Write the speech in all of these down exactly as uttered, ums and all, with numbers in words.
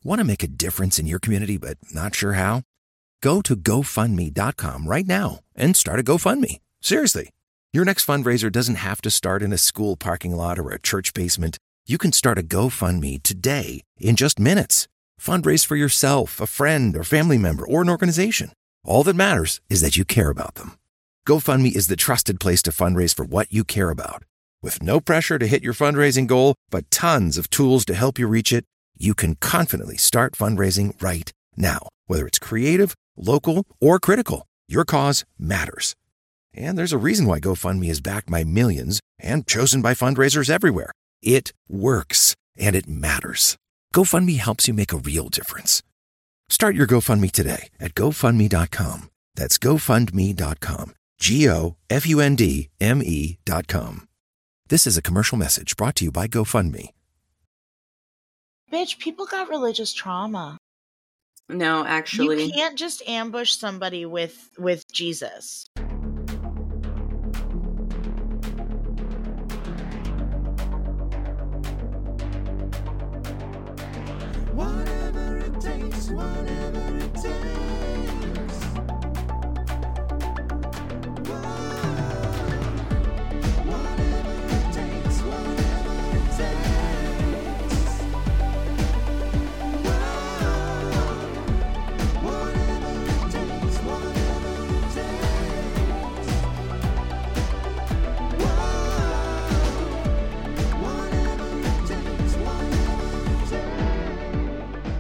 Want to make a difference in your community but not sure how? Go to go fund me dot com right now and start a GoFundMe. Seriously. Your next fundraiser doesn't have to start in a school parking lot or a church basement. You can start a GoFundMe today in just minutes. Fundraise for yourself, a friend, or family member, or an organization. All that matters is that you care about them. GoFundMe is the trusted place to fundraise for what you care about. With no pressure to hit your fundraising goal, but tons of tools to help you reach it, you can confidently start fundraising right now. Whether it's creative, local, or critical, your cause matters. And there's a reason why GoFundMe is backed by millions and chosen by fundraisers everywhere. It works, and it matters. GoFundMe helps you make a real difference. Start your GoFundMe today at go fund me dot com. That's go fund me dot com. G O F U N D M E dot com. This is a commercial message brought to you by GoFundMe. Bitch, people got religious trauma. No, actually. You can't just ambush somebody with with Jesus. Whatever it takes, whatever it takes. Whatever it takes, whatever it takes. Whatever it takes, whatever it takes. Whatever it takes, whatever it takes.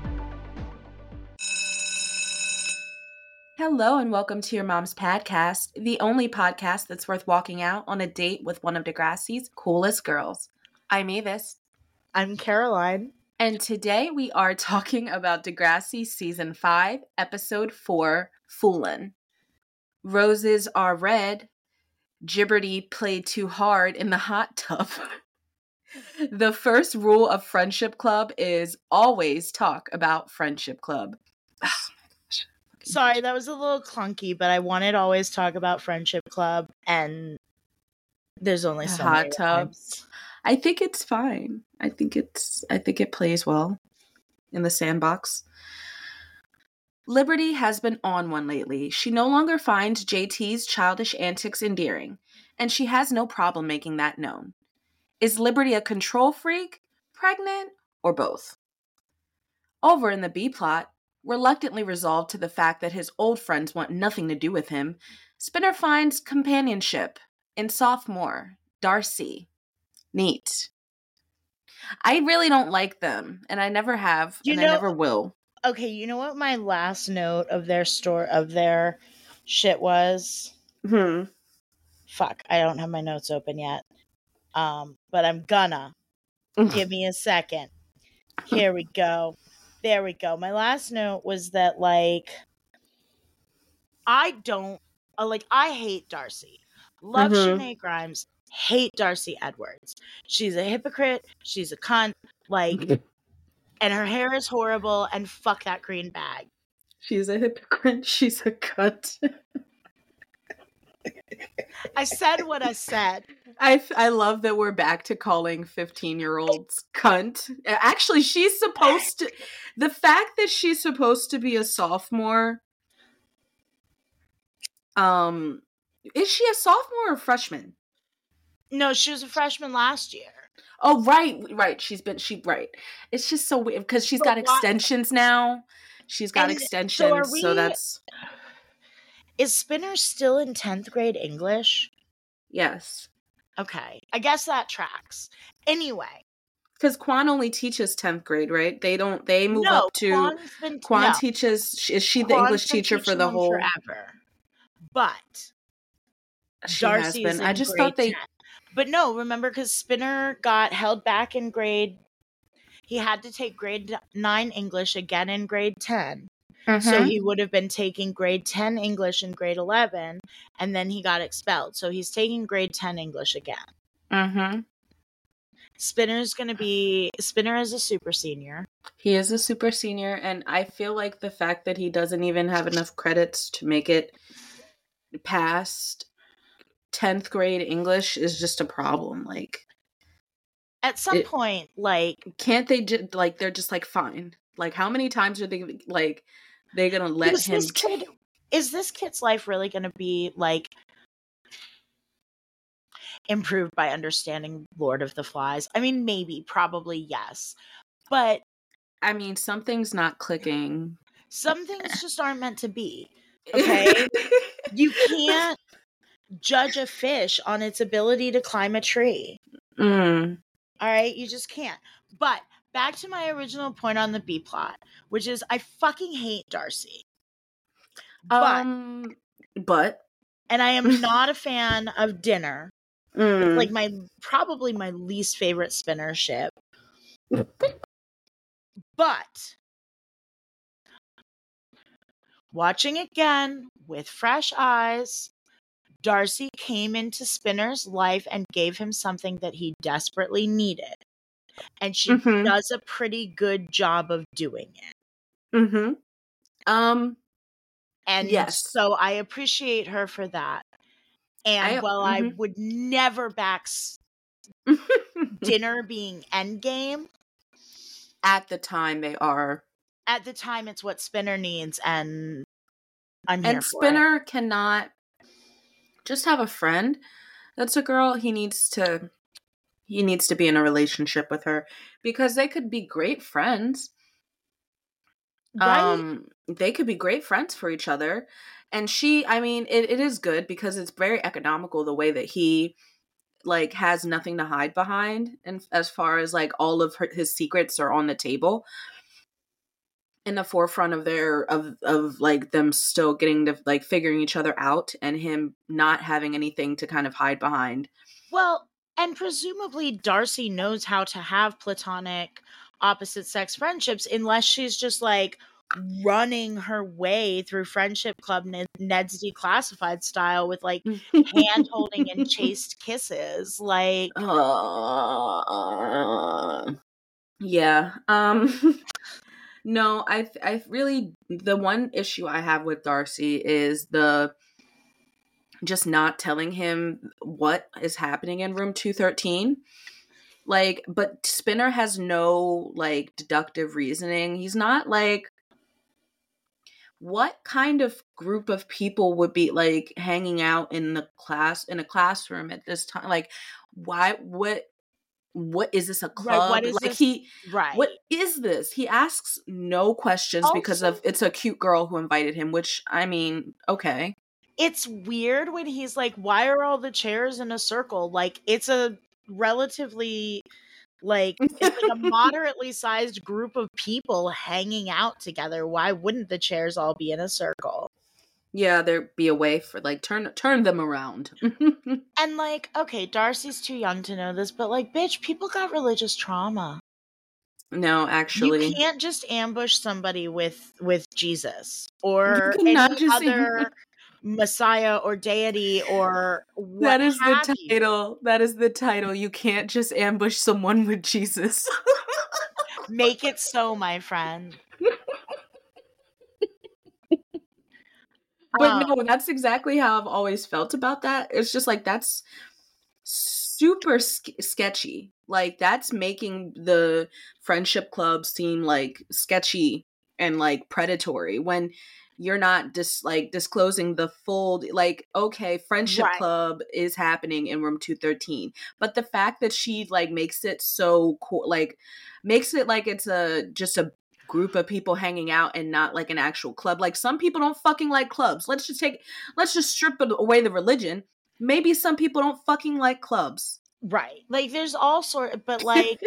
Hello and welcome to Your Mom's Podcast, the only podcast that's worth walking out on a date with one of Degrassi's coolest girls. I'm Avis, I'm Caroline. and today we are talking about Degrassi Season five, Episode four, Foolin'. Roses are red. Gibberty played too hard in the hot tub. The first rule of Friendship Club is always talk about Friendship Club. Oh my gosh. Fucking Sorry, that was a little clunky, but I wanted to always talk about Friendship Club, and there's only The so hot many tub. rhymes. I think it's fine. I think it's I think it plays well in the sandbox. Liberty has been on one lately. She no longer finds J T's childish antics endearing, and she has no problem making that known. Is Liberty a control freak, pregnant, or both? Over in the B plot, reluctantly resolved to the fact that his old friends want nothing to do with him, Spinner finds companionship in sophomore Darcy. Neat. I really don't like them, and I never have, You and know- I never will. Okay, you know what my last note of their store of their shit was? Hmm. Fuck, I don't have my notes open yet. Um, but I'm gonna. Give me a second. Here we go. There we go. My last note was that, like, I don't, uh, like, I hate Darcy. Love Mhm. Shanae Grimes. Hate Darcy Edwards. She's a hypocrite. She's a cunt. Like, and her hair is horrible. And fuck that green bag. She's a hypocrite. She's a cunt. I said what I said. I, f- I love that we're back to calling fifteen-year-olds cunt. Actually, she's supposed to... The fact that she's supposed to be a sophomore... Um, is she a sophomore or freshman? No, she was a freshman last year. Oh, right, right. She's been... She Right. It's just so weird, because she's But got why- extensions now. She's got And so extensions, are so we- that's... Is Spinner still in tenth grade English? Yes. Okay. I guess that tracks. Anyway. Because Quan only teaches tenth grade, right? They don't... They move no, up to... Quan's been, Quan no, teaches... Is she the Quan's English been teacher for teaching the them whole... forever. But She has Darcy been. is in I just grade thought they... ten. But no, remember, because Spinner got held back in grade... He had to take grade nine English again in grade ten. So he would have been taking grade ten English in grade eleven, and then he got expelled. So he's taking grade ten English again. Mm-hmm. Spinner's going to be... Spinner is a super senior. He is a super senior, and I feel like the fact that he doesn't even have enough credits to make it past tenth grade English is just a problem. Like, at some It, point, like, can't they just like they're just like fine? Like how many times are they like they're gonna let is him? this kid is this kid's life really going to be like improved by understanding Lord of the Flies? I mean, maybe, probably, yes. But I mean, something's not clicking. some things just aren't meant to be. Okay? You can't judge a fish on its ability to climb a tree. mm. All right? You just can't. But back to my original point on the B plot, which is I fucking hate Darcy. But Um, but and I am not a fan of Dinner. It's mm. like my probably my least favorite spinner ship. But watching again with fresh eyes, Darcy came into Spinner's life and gave him something that he desperately needed. And she Mhm. does a pretty good job of doing it. Mm-hmm. Um, And yes. so I appreciate her for that. And I- while I mhm. would never back s- Dinner being endgame, At the time they are. at the time it's what Spinner needs, and I'm here And for it. Spinner cannot just have a friend that's a girl. He needs to he needs to be in a relationship with her because they could be great friends. Right? Um they could be great friends for each other. And she, I mean, it, it is good because it's very economical the way that he like has nothing to hide behind, and as far as like all of her, his secrets are on the table in the forefront of their of of like them still getting to like figuring each other out and him not having anything to kind of hide behind. Well, and presumably Darcy knows how to have platonic opposite sex friendships unless she's just like running her way through Friendship Club Ned- Ned's Declassified style with like hand holding and chaste kisses. Like, Uh, yeah. Um no, I I really the one issue I have with Darcy is the just not telling him what is happening in room two thirteen. Like, but Spinner has no like deductive reasoning. He's not like, what kind of group of people would be like hanging out in the class in a classroom at this time? Like, why? What? What is this, a right, club? what is Like this? he, Right. what is this? He asks no questions because Also- of it's a cute girl who invited him. Which I mean, okay. It's weird when he's like, why are all the chairs in a circle? Like, it's a relatively like it's like a moderately sized group of people hanging out together. Why wouldn't the chairs all be in a circle? Yeah, there be a way for like turn turn them around. And like, okay, Darcy's too young to know this, but like, bitch, people got religious trauma. No, actually, You can't just ambush somebody with with Jesus or You cannot any just other messiah or deity or what that is the have you. title. That is the title. You can't just ambush someone with Jesus. Make it so, my friend. But Um, no, that's exactly how I've always felt about that. It's just like that's super sk- sketchy. Like that's making the friendship club seem like sketchy and like predatory when you're not just like disclosing the full like, okay, friendship Right. club is happening in room two thirteen, but the fact that she like makes it so cool, like makes it like it's a just a group of people hanging out and not like an actual club. Like some people don't fucking like clubs. Let's just take let's just strip it away the religion. Maybe some people don't fucking like clubs. right. Like there's all sort but like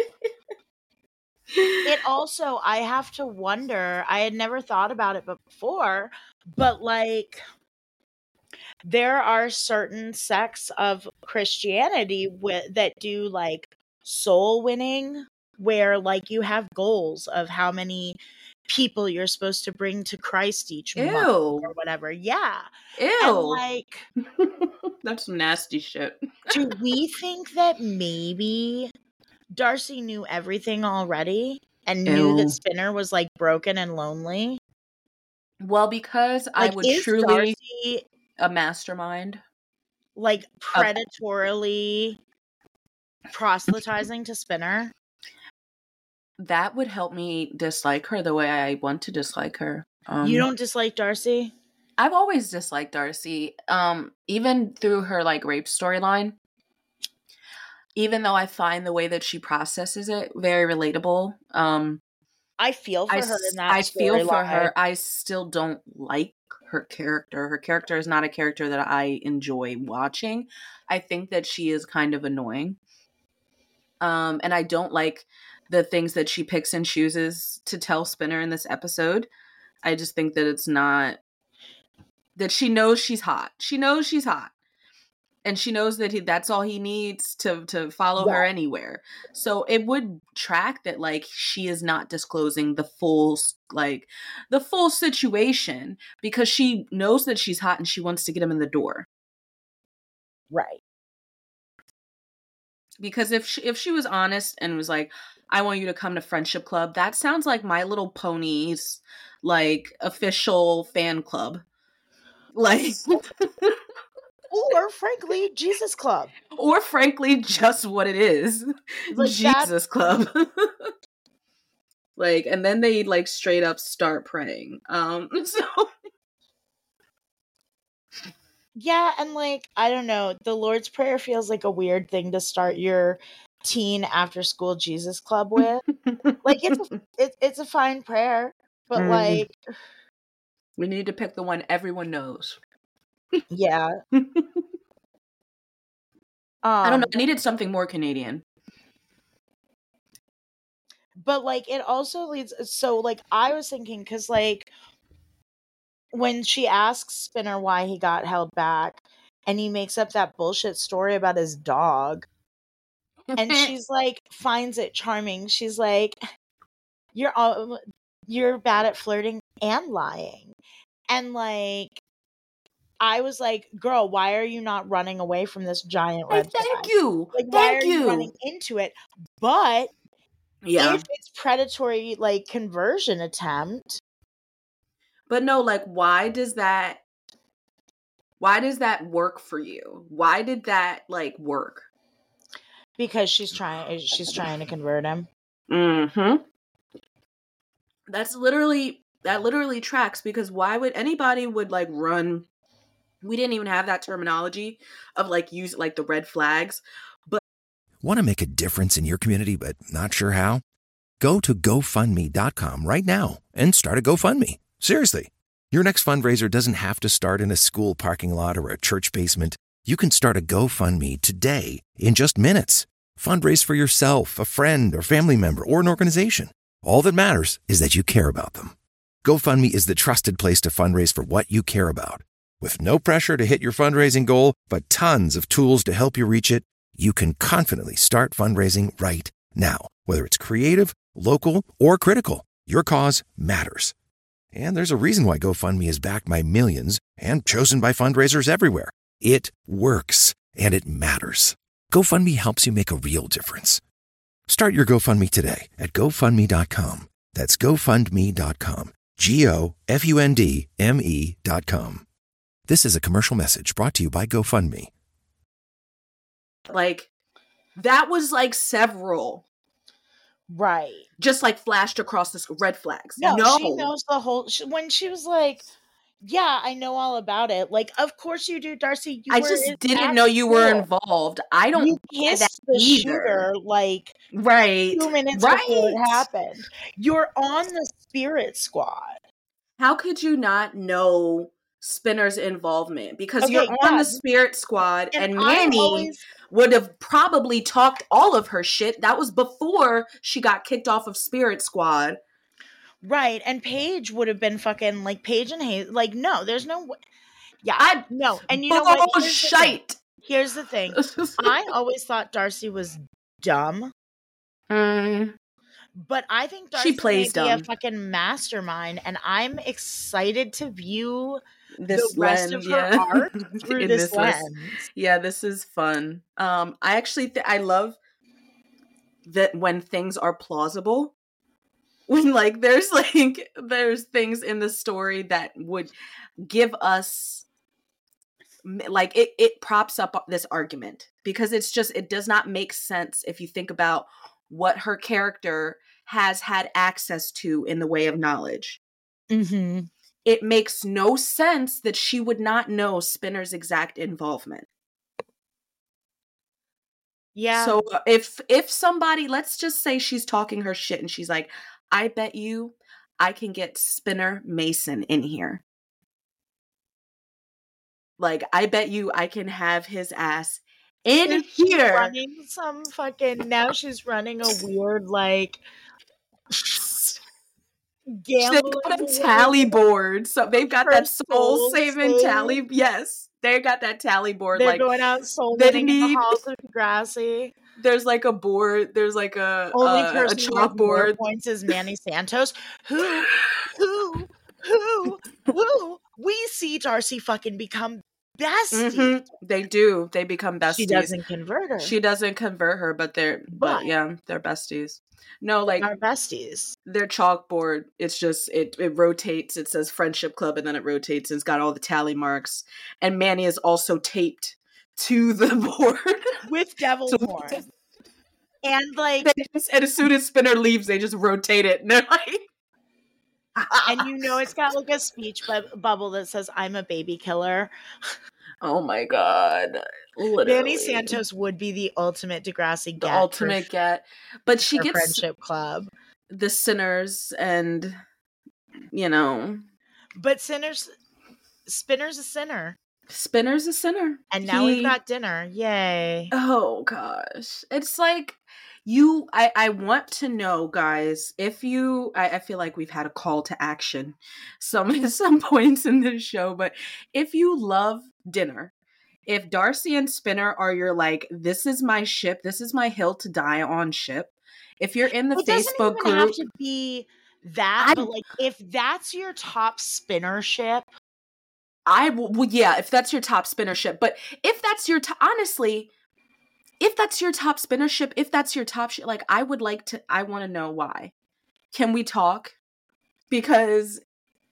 it also, I have to wonder, I had never thought about it before, but like there are certain sects of Christianity with, that do like soul winning, where like you have goals of how many people you're supposed to bring to Christ each month or Ew. whatever. Yeah. Ew. And like, That's some nasty shit. do we think that maybe Darcy knew everything already and knew Ew. that Spinner was like broken and lonely? Well, because I Like, would is truly Darcy a mastermind. like predatorily proselytizing to Spinner. That would help me dislike her the way I want to dislike her. Um, You don't dislike Darcy? I've always disliked Darcy, um, even through her like rape storyline. Even though I find the way that she processes it very relatable, um, I feel for I, her s- in that I feel for storyline. her. I still don't like her character. Her character is not a character that I enjoy watching. I think that she is kind of annoying. Um, and I don't like the things that she picks and chooses to tell Spinner in this episode. I just think that it's not, that she knows she's hot. She knows she's hot. And she knows that he, that's all he needs to to follow her Yeah. anywhere. So it would track that like she is not disclosing the full s- like the full situation because she knows that she's hot and she wants to get him in the door. Right. Because if she, if she was honest and was like, I want you to come to Friendship Club, that sounds like My Little Pony's like official fan club. Like Or frankly, Jesus Club. or frankly just what it is. Like that- Jesus Club. Like, and then they like straight up start praying. Um so Yeah, and like, I don't know, the Lord's Prayer feels like a weird thing to start your teen after school Jesus Club with. Like it's a, it, it's a fine prayer, but Mm. like, we need to pick the one everyone knows. yeah. I don't know. Um, I needed something more Canadian. but like it also leads so like I was thinking because like when she asks Spinner why he got held back and he makes up that bullshit story about his dog and she's like finds it charming. She's like, you're all you're bad at flirting and lying. And like I was like, girl, why are you not running away from this giant Hey, red thank flag? you. Like why Thank are you. you running into it? But Yeah. if it's predatory like conversion attempt, But no, like why does that why does that work for you? Why did that like work? because she's trying she's trying to convert him. Mm-hmm. That's literally that literally tracks because why would anybody would like run? We didn't even have that terminology of like use like the red flags. Want to make a difference in your community but not sure how? Go to GoFundMe dot com right now and start a GoFundMe. Seriously. Your next fundraiser doesn't have to start in a school parking lot or a church basement. You can start a GoFundMe today in just minutes. Fundraise for yourself, a friend, or family member, or an organization. All that matters is that you care about them. GoFundMe is the trusted place to fundraise for what you care about. With no pressure to hit your fundraising goal, but tons of tools to help you reach it, you can confidently start fundraising right now. Whether it's creative, local, or critical, your cause matters. And there's a reason why GoFundMe is backed by millions and chosen by fundraisers everywhere. It works, and it matters. GoFundMe helps you make a real difference. Start your GoFundMe today at GoFundMe dot com. That's GoFundMe dot com. G O F U N D M E dot com. This is a commercial message brought to you by GoFundMe. Like that was like several Right. just like flashed across the sc- red flags. No, No, she knows the whole she, when she was like, yeah, I know all about it. Like, of course you do, Darcy. You I were just in- didn't at know you were school. involved. I don't You buy that kissed the either. shooter like Right. two minutes right. before it happened. You're on the Spirit Squad. How could you not know Spinner's involvement? Because Okay, you're on yeah. the Spirit Squad, and, And I'm Manny always would have probably talked all of her shit. That was before she got kicked off of Spirit Squad. right, and Paige would have been fucking like Paige and Hayes. Like, no, there's no way. Yeah, I no, and you know what? Here's the thing. Bullshit. Here's the thing. I always thought Darcy was dumb. Mm, But I think Darcy She plays may be a dumb. fucking mastermind, and I'm excited to view this the rest lens, of her yeah. art through In this, lens. lens. Yeah, this is fun. Um, I actually th- I love that when things are plausible. When like there's like there's things in the story that would give us like it it props up this argument because it's just it does not make sense if you think about what her character has had access to in the way of knowledge. Mm-hmm. It makes no sense that she would not know Spinner's exact involvement. Yeah. So uh, if if somebody, let's just say she's talking her shit and she's like, I bet you I can get Spinner Mason in here. Like, I bet you I can have his ass in Is she here. running some fucking now she's running a weird like They've gambling got a tally board. So they've got her that soul soul saving save. tally. Yes. They got that tally board. They're Like, going out soul they winning in the need- halls of Degrassi. there's like a board. There's like a, Only uh, a person with more chalkboard. points is Manny Santos, who, who, who, who we see Darcy fucking become besties. Mhm. They do. They become besties. She doesn't convert her. She doesn't convert her, but they're but, But- yeah, they're besties. No, like Our besties. their chalkboard, it's just it it rotates. It says Friendship Club and then it rotates and it's got all the tally marks. And Manny is also taped to the board. With Devil's So- Horn. And like They just- and as soon as Spinner leaves, they just rotate it and they're like and you know it's got like a speech bu- bubble that says I'm a baby killer. oh my god. Literally. Manny Santos would be the ultimate Degrassi the get ultimate for, get. But she for gets Friendship Club. the sinners and you know But Sinner's Spinner's a sinner. Spinner's a sinner. And now He- we've got dinner. Yay. Oh gosh. It's like you I, I want to know, guys, if you I, I feel like we've had a call to action some at some points in this show, but if you love dinner, if Darcy and Spinner are your like, this is my ship, this is my hill to die on ship. If you're in the It doesn't Facebook even have group, to be that, I- but like if that's your top spinner ship, I w- well, yeah, if that's your top spinner ship, but if that's your top, honestly, if that's your top spinner ship, if that's your top ship, like I would like to, I want to know why. Can we talk? Because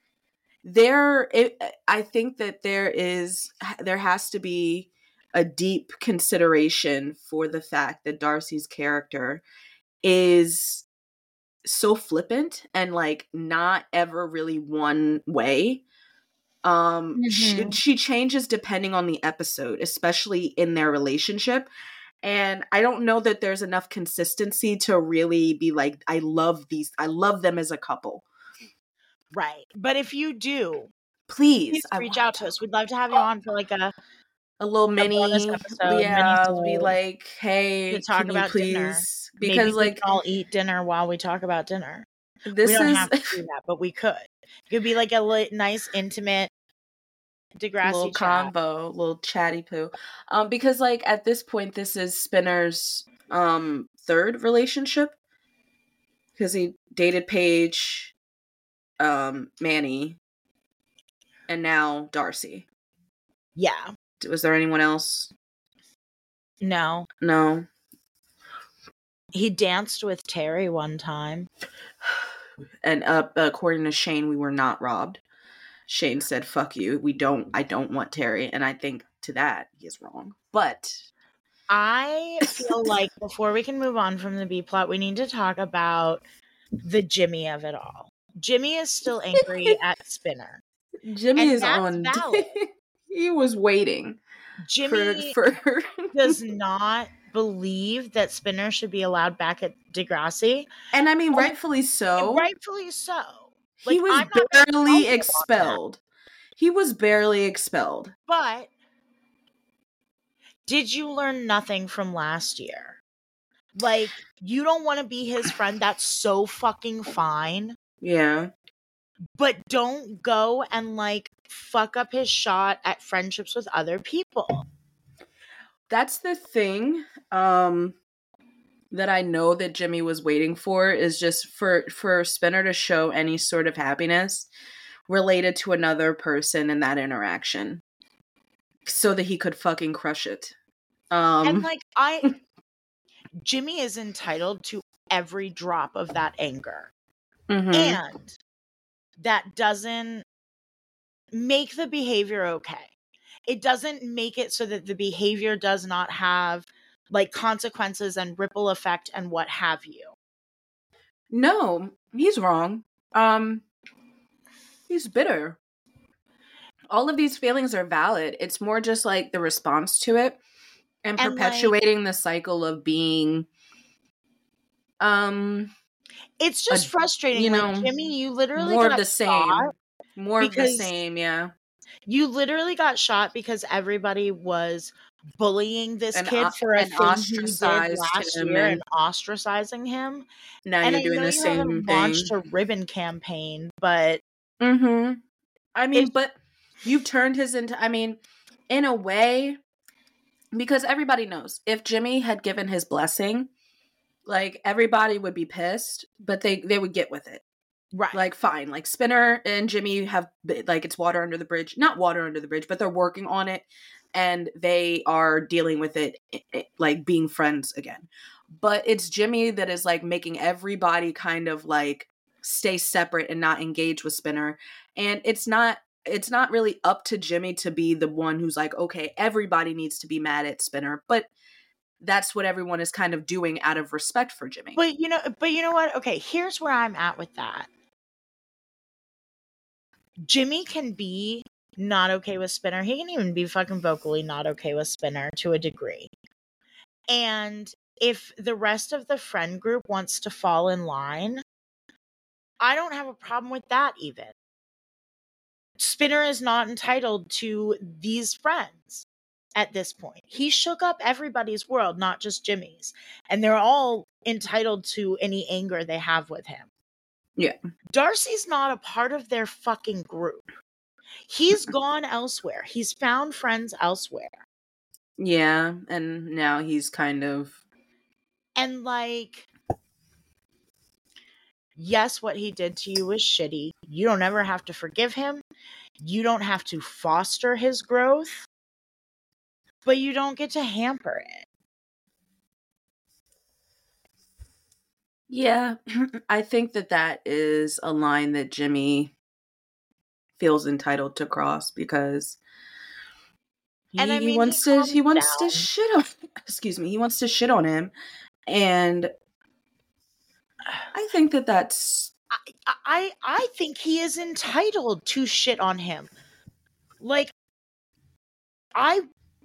there, it, I think that there is, there has to be a deep consideration for the fact that Darcy's character is so flippant and like not ever really one way. Um, she, Mhm. she changes depending on the episode, especially in their relationship. And I don't know that there's enough consistency to really be like, I love these, I love them as a couple. right? But if you do, Please, please I reach want out to us. We'd love to have you on for like a a little mini, bonus episode, yeah, to be mini-sode like, hey, to talk can about you please? dinner. Because maybe we like can all eat dinner while we talk about dinner. this we don't is have to do that, but we could. It could be like a li- nice, intimate Degrassi little chat. combo, little chatty poo. Um, because like at this point, this is Spinner's um third relationship because he dated Paige, um, Manny, and now Darcy. Yeah. Was there anyone else? No. No. He danced with Terry one time. And uh, according to Shane, we were not robbed. Shane said, fuck you. We don't, I don't want Terry. And I think to that, he is wrong. But I feel like before we can move on from the B plot, we need to talk about the Jimmy of it all. Jimmy is still angry at Spinner. Jimmy And is that's on. valid. He was waiting Jimmy for. for does not believe that Spinner should be allowed back at Degrassi. and I mean, rightfully so. And rightfully so. He Like, was I'm not gonna barely argue on that. expelled. He was barely expelled. But did you learn nothing from last year? Like, you don't want to be his friend. That's so fucking fine. Yeah. But don't go and like fuck up his shot at friendships with other people. That's the thing um that I know that Jimmy was waiting for is just for for Spinner to show any sort of happiness related to another person in that interaction so that he could fucking crush it. Um And like I Jimmy is entitled to every drop of that anger. mhm. And that doesn't make the behavior okay. it doesn't make it so that the behavior does not have like consequences and ripple effect and what have you. No, he's wrong. Um, he's bitter. All of these feelings are valid. It's more just like the response to it and, And, like- perpetuating the cycle of being, um, It's just A- frustrating. you Like, know, Jimmy, you literally more got of the same. shot. More of the because- same, yeah. You literally got shot because everybody was bullying this And kid o- for a and thing he did ostracized last him year and- and ostracizing him. Now And you're I doing know the you same haven't thing. launched a ribbon campaign, but Mm-hmm. I mean, It's- but you've turned his into, I mean, in a way, because everybody knows if Jimmy had given his blessing, like everybody would be pissed, but they, they would get with it. right. Like, fine. Like, Spinner and Jimmy have, like, it's water under the bridge. Not water under the bridge, but they're working on it. And they are dealing with it, it, it, like, being friends again. But it's Jimmy that is, like, making everybody kind of, like, stay separate and not engage with Spinner. And it's not, it's not really up to Jimmy to be the one who's like, okay, everybody needs to be mad at Spinner. But that's what everyone is kind of doing out of respect for Jimmy. But you know, but you know what? Okay, here's where I'm at with that. Jimmy can be not okay with Spinner. He can even be fucking vocally not okay with Spinner to a degree. And if the rest of the friend group wants to fall in line, I don't have a problem with that even. Spinner is not entitled to these friends at this point. He shook up everybody's world, not just Jimmy's. And they're all entitled to any anger they have with him. Yeah. Darcy's not a part of their fucking group. He's gone elsewhere. He's found friends elsewhere. Yeah, and now he's kind of, And like, yes, what he did to you was shitty. You don't ever have to forgive him. You don't have to foster his growth. But you don't get to hamper it. yeah, I think that that is a line that Jimmy feels entitled to cross because he, And I he mean, wants he to calms he wants down. to shit on excuse me he wants to shit on him, and I think that that's I, I I think he is entitled to shit on him. Like, I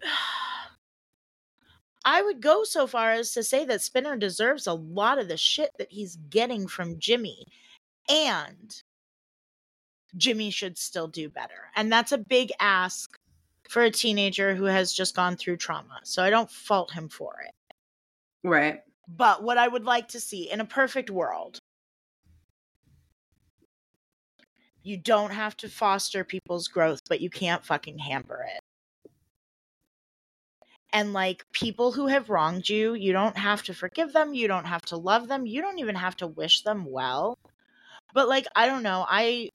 I would go so far as to say that Spinner deserves a lot of the shit that he's getting from Jimmy. And Jimmy should still do better. And that's a big ask for a teenager who has just gone through trauma. So I don't fault him for it. right. But what I would like to see in a perfect world, you don't have to foster people's growth, but you can't fucking hamper it. And like, people who have wronged you, you don't have to forgive them. You don't have to love them. You don't even have to wish them well. But like, I don't know. I,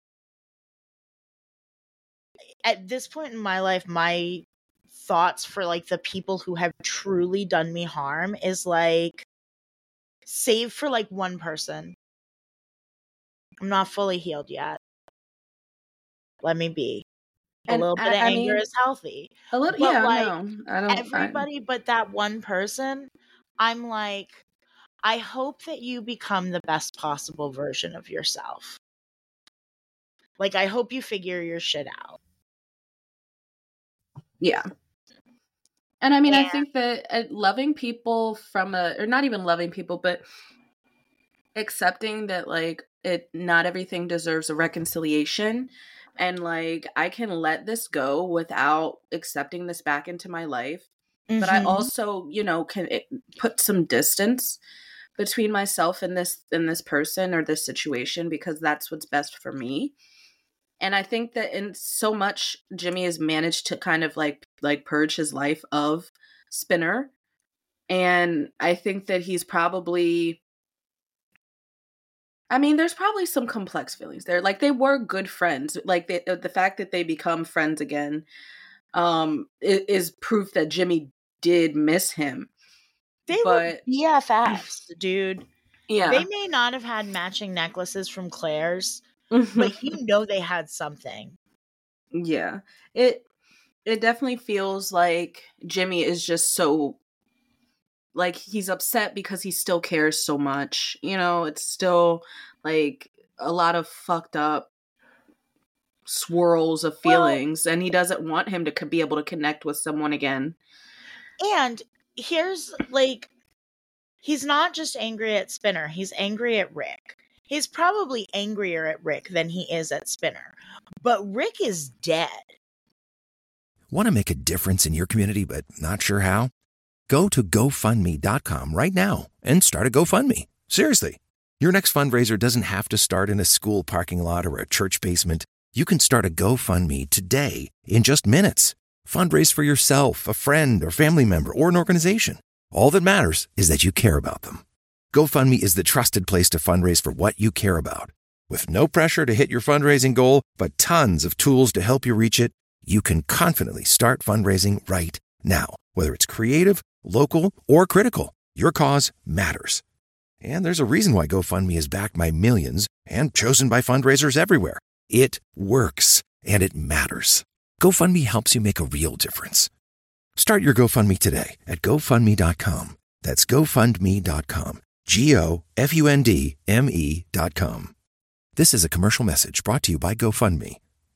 at this point in my life, my thoughts for like the people who have truly done me harm is like, save for like one person. I'm not fully healed yet. Let me be. A And little bit I- of I anger mean, is healthy. A little, But, yeah, like, no, I don't. I- Everybody but that one person, I'm like, I hope that you become the best possible version of yourself. Like, I hope you figure your shit out. Yeah. And I mean, I And- think that uh, loving people from a, or not even loving people, but accepting that, like, it, not everything deserves a reconciliation. And, like, I can let this go without accepting this back into my life. But I Mhm. also, you know, can it, put some distance between myself and this, and this person or this situation, because that's what's best for me. And I think that in so much, Jimmy has managed to kind of like like purge his life of Spinner. And I think that he's probably, I mean, there's probably some complex feelings there. Like, they were good friends. Like, they, the fact that they become friends again um, is, is proof that Jimmy did miss him. They were but B F Fs, dude. yeah, They may not have had matching necklaces from Claire's, but you know they had something. yeah. It it definitely feels like Jimmy is just so, like, he's upset because he still cares so much. You know, it's still like a lot of fucked up swirls of Well, feelings, and he doesn't want him to co- be able to connect with someone again. and here's like, he's not just angry at Spinner, he's angry at Rick. He's probably angrier at Rick than he is at Spinner. But Rick is dead. Want to make a difference in your community but not sure how? Go to GoFundMe dot com right now and start a GoFundMe. Seriously. Your next fundraiser doesn't have to start in a school parking lot or a church basement. You can start a GoFundMe today in just minutes. Fundraise for yourself, a friend, or family member, or an organization. All that matters is that you care about them. GoFundMe is the trusted place to fundraise for what you care about. With no pressure to hit your fundraising goal, but tons of tools to help you reach it, you can confidently start fundraising right now. Whether it's creative, local, or critical, your cause matters. And there's a reason why GoFundMe is backed by millions and chosen by fundraisers everywhere. It works, and it matters. GoFundMe helps you make a real difference. Start your GoFundMe today at GoFundMe dot com. That's GoFundMe dot com. G O F U N D M E dot com. This is a commercial message brought to you by GoFundMe.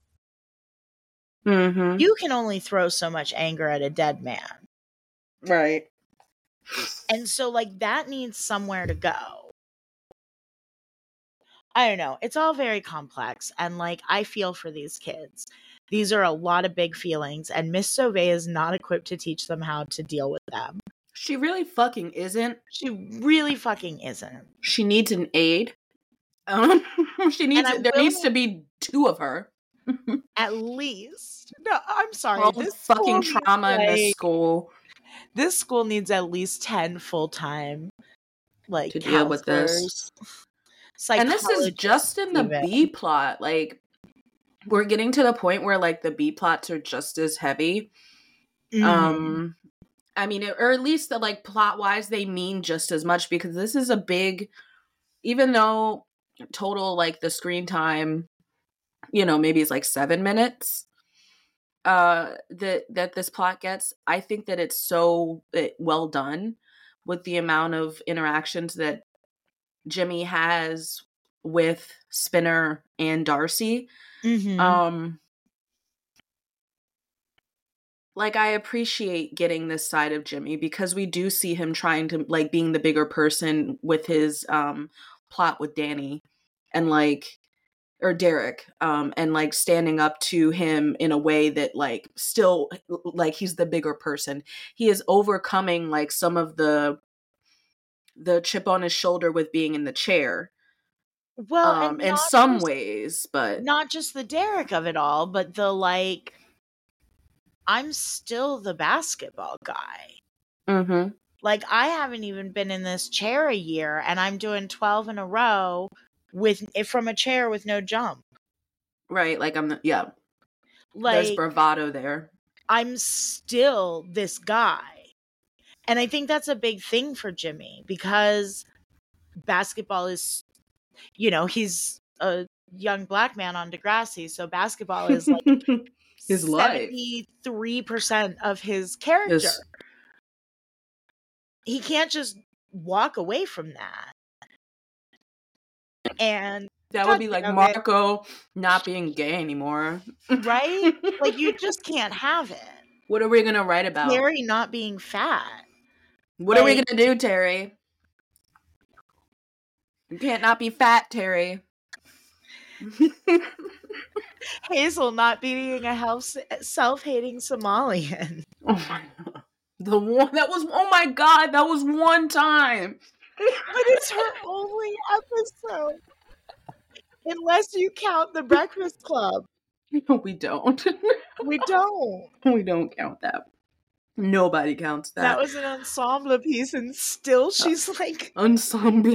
Mm-hmm. You can only throw so much anger at a dead man. Right. And so, like, that needs somewhere to go. I don't know. It's all very complex. And, like, I feel for these kids. These are a lot of big feelings. And Miss Sauvé is not equipped to teach them how to deal with them. She really fucking isn't. She really fucking isn't. She needs an aide. Um, she needs. I'm There needs willing- to be two of her. At least. No, I'm sorry. All the This fucking school trauma in needs, this like- school This school needs at least ten full-time, like, to deal with this. counselors, And this is psychologists just in the even. B plot. Like, we're getting to the point where, like, the B plots are just as heavy. Mhm. Um, I mean, or at least the, like, plot wise, they mean just as much, because this is a big, even though total, like, the screen time, you know, maybe it's like seven minutes uh that that this plot gets. I think that it's so it, well done with the amount of interactions that Jimmy has with Spinner and Darcy. Mhm. Um like, I appreciate getting this side of Jimmy, because we do see him trying to, like, being the bigger person with his um plot with Danny and, like, or Derek, um, and, like, standing up to him in a way that, like, still, like, he's the bigger person. He is overcoming, like, some of the the chip on his shoulder with being in the chair, Well, um, and in not some just, ways, but not just the Derek of it all, but the, like, I'm still the basketball guy. mm-hmm. Like, I haven't even been in this chair a year, and I'm doing twelve in a row with from a chair with no jump. Right, like, I'm the, yeah, there's Like, bravado there. I'm still this guy. And I think that's a big thing for Jimmy, because basketball is, you know, he's a young black man on Degrassi, so basketball is like His life. seventy-three percent of his character. His- He can't just walk away from that. And that would be God like damn it. Marco not being gay anymore. right? Like, you just can't have it. What are we gonna write about? Terry not being fat. What are we like- gonna do, Terry? You can't not be fat, Terry. Hazel not being a health- self-hating Somalian. Oh my god. The one that was oh my god, that was one time. But it's her only episode. Unless you count the Breakfast Club. No, we don't. We don't. We don't count that. Nobody counts that. That was an ensemble piece, and still she's like, ensemble.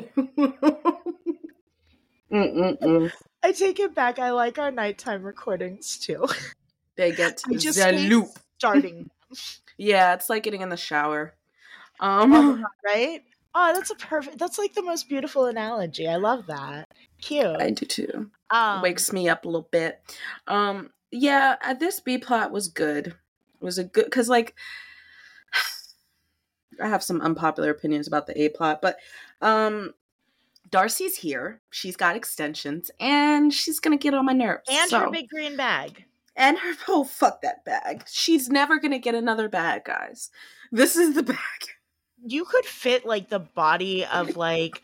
Mm-mm-mm. I take it back. I like our nighttime recordings too. They get I just the hate loop. starting, Yeah, it's like getting in the shower. Oh Um, my God, right? Oh, that's a perfect. That's like the most beautiful analogy. I love that. Cute. I do too. Um, Wakes me up a little bit. Um, yeah, uh, this B plot was good. It was a good, because like I have some unpopular opinions about the A plot, but um Darcy's here. She's got extensions, and she's gonna get on my nerves. And so. her big green bag. And her, oh, fuck that bag. She's never gonna get another bag, guys. This is the bag. You could fit like the body of like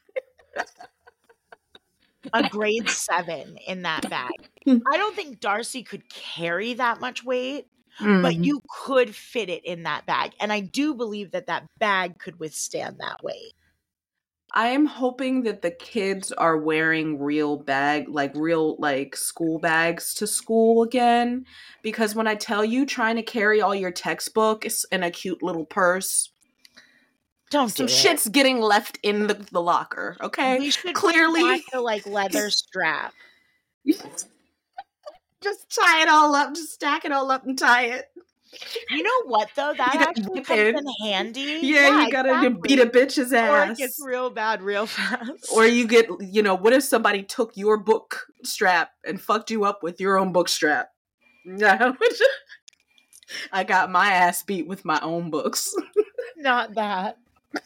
a grade seven in that bag. I don't think Darcy could carry that much weight, Mm. but you could fit it in that bag. And I do believe that that bag could withstand that weight. I am hoping that the kids are wearing real bag, like real like school bags to school again. Because when I tell you trying to carry all your textbooks in a cute little purse, Don't some do it. shit's getting left in the, the locker, okay? We should Clearly. clearly the like leather strap. Just tie it all up, just stack it all up and tie it. You know what though? That You gotta actually dip comes in. in handy. Yeah, you gotta exactly. beat a bitch's Or ass. it gets real bad real fast. Or you get, you know, what if somebody took your book strap and fucked you up with your own book strap? No. I got my ass beat with my own books. Not that.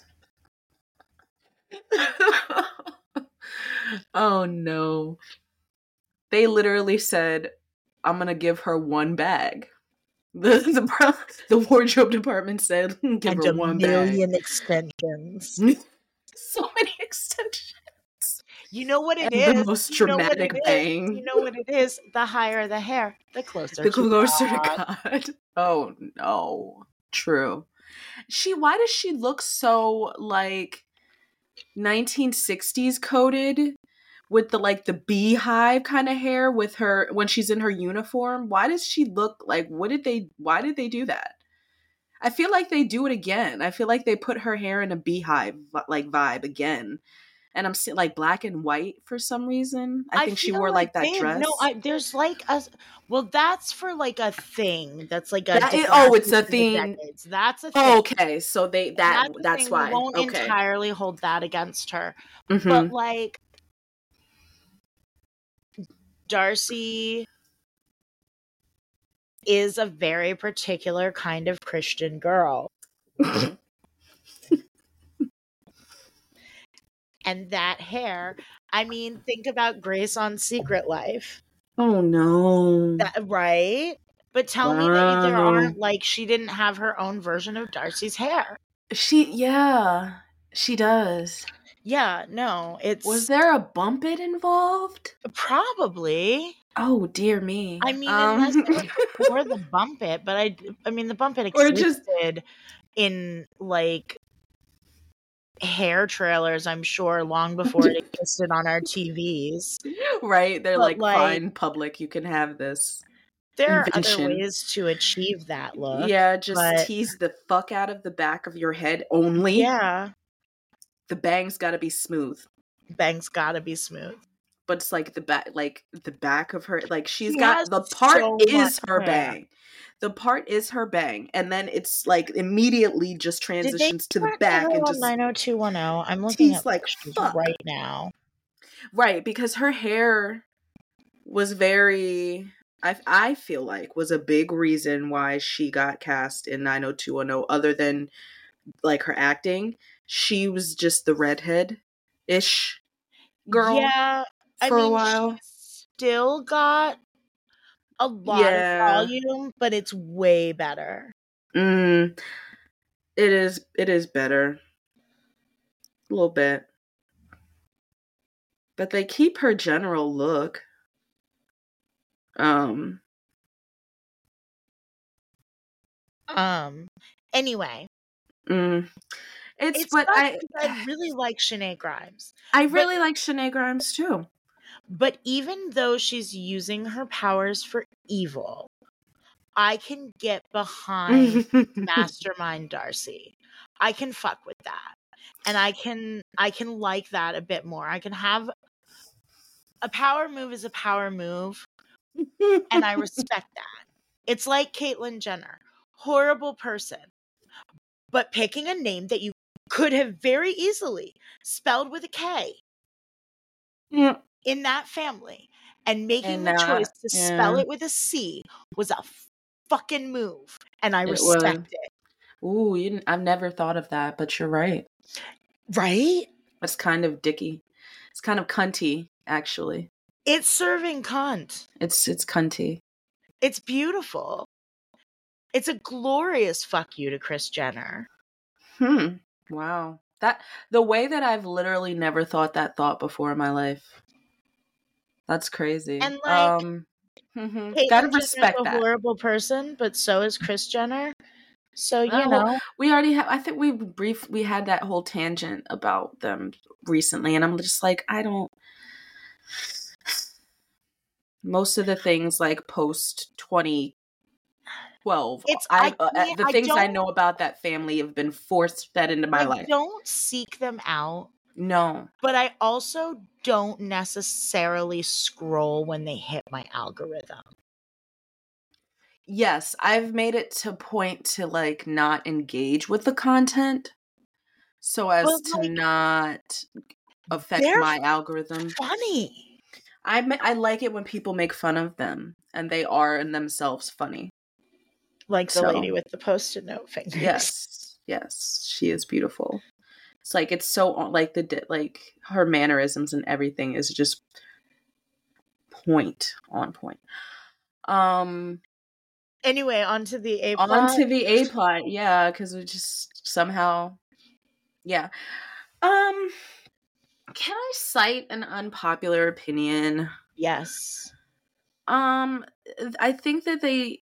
Oh no. They literally said, I'm gonna give her one bag. The the, the wardrobe department said, give And her a one bag. million extensions. So many extensions. You know what it And is? the most You know what dramatic it is? bang. You know what it is? The higher the hair, the closer The to closer God. to God. Oh no. True. She why does she look so like nineteen sixties coded with the like the beehive kind of hair with her when she's in her uniform? Why does she look like what did they why did they do that? I feel like they do it again. I feel like they put her hair in a beehive like vibe again. And I'm seeing like black and white for some reason. I, I think she feel wore like that they- dress. No, I, there's like a well, that's for like a thing. That's like a That is- oh, it's a decade to thing. decades. That's a thing. Oh, okay, so they that that's, a that's thing. why. We won't Okay. entirely hold that against her, Mhm. but like Darcy is a very particular kind of Christian girl. And that hair, I mean, think about Grace on Secret Life. Oh no. That, right? But tell me that there Wow. aren't, like, she didn't have her own version of Darcy's hair. She yeah, she does. Yeah, no, it's Was there a bump it involved? probably. Oh dear me. I mean, Um, unless it was before the bump it, but I, I mean, the bump it Or just- existed in like hair trailers, I'm sure, long before it existed on our T Vs. right, they're But, like, like- fine, public, you can have this. There are Invention. other ways to achieve that look. yeah, just but- tease the fuck out of the back of your head only. Yeah, The bang's got to be smooth. bang's gotta be smooth. But it's like the back, like the back of her, like she's She got has the part so is much her hair. bang. The part is her bang, and then it's like immediately just Did they transitions to the track back her and on just nine oh two one oh? I'm looking tease at like pictures fuck. right now. Right, because her hair was very, I, I feel like, was a big reason why she got cast in nine oh two one oh, other than, like, her acting. She was just the redhead-ish girl Yeah, I for mean, a while. she still got a lot Yeah. of volume, but it's way better. Mm, it is, it is better. A little bit. But they keep her general look. Um, Um. Anyway, mm, it's, it's but sucks I, because I really like Shanae Grimes. I really like Shanae Grimes too. But even though she's using her powers for evil, I can get behind Mastermind Darcy. I can fuck with that. And I can I can like that a bit more. I can have a power move is a power move, and I respect that. It's like Caitlyn Jenner. Horrible person. But picking a name that you could have very easily spelled with a K Yeah. in that family and making And the not- choice to spell yeah. it with a C was a fucking move. and I It respect was. it. Ooh, you didn't, I've never thought of that, but you're right. Right? It's kind of dicky. It's kind of cunty, actually. It's serving cunt. It's it's cunty. It's beautiful. It's a glorious fuck you to Kris Jenner. Hmm. Wow. That the way that I've literally never thought that thought before in my life. That's crazy. And, like, um mhm. Caitlyn Gotta Jenner's respect a that. horrible person, but so is Kris Jenner. So, you Oh, know. we already have I think we brief we had that whole tangent about them recently, and I'm just like, I don't most of the things like post twenty twelve, It's I I uh, can't the I things I don't know about that family have been force fed into my I life. don't seek them out, No. but I also don't necessarily scroll when they hit my algorithm. Yes, I've made it to point to like not engage with the content so as But, to like, not affect they're my algorithm. funny. I ma- I like it when people make fun of them and they are in themselves funny. Like the So, lady with the post-it note fingers. yes, yes, she is beautiful. It's like it's so on- like the di- like her mannerisms and everything is just point on point. Um, Anyway, on to the A on plot. to the A plot, yeah, because we just somehow, yeah. Um, can I cite an unpopular opinion? Yes. Um, I think that they.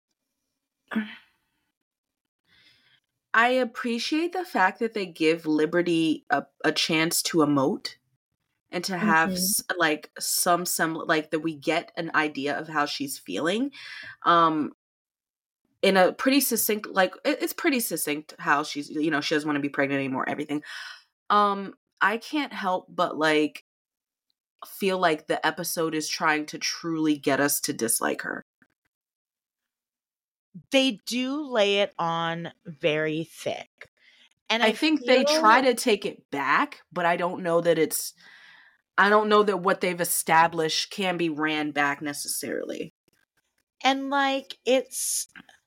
I appreciate the fact that they give Liberty a, a chance to emote and to have Mhm. s like some some like that we get an idea of how she's feeling. Um, in a pretty succinct, like it, it's pretty succinct how she's, you know, she doesn't want to be pregnant anymore, everything. Um, I can't help but like feel like the episode is trying to truly get us to dislike her. They do lay it on very thick. And I, I think they feel- try to take it back, but I don't know that it's I don't know that what they've established can be ran back necessarily. And like it's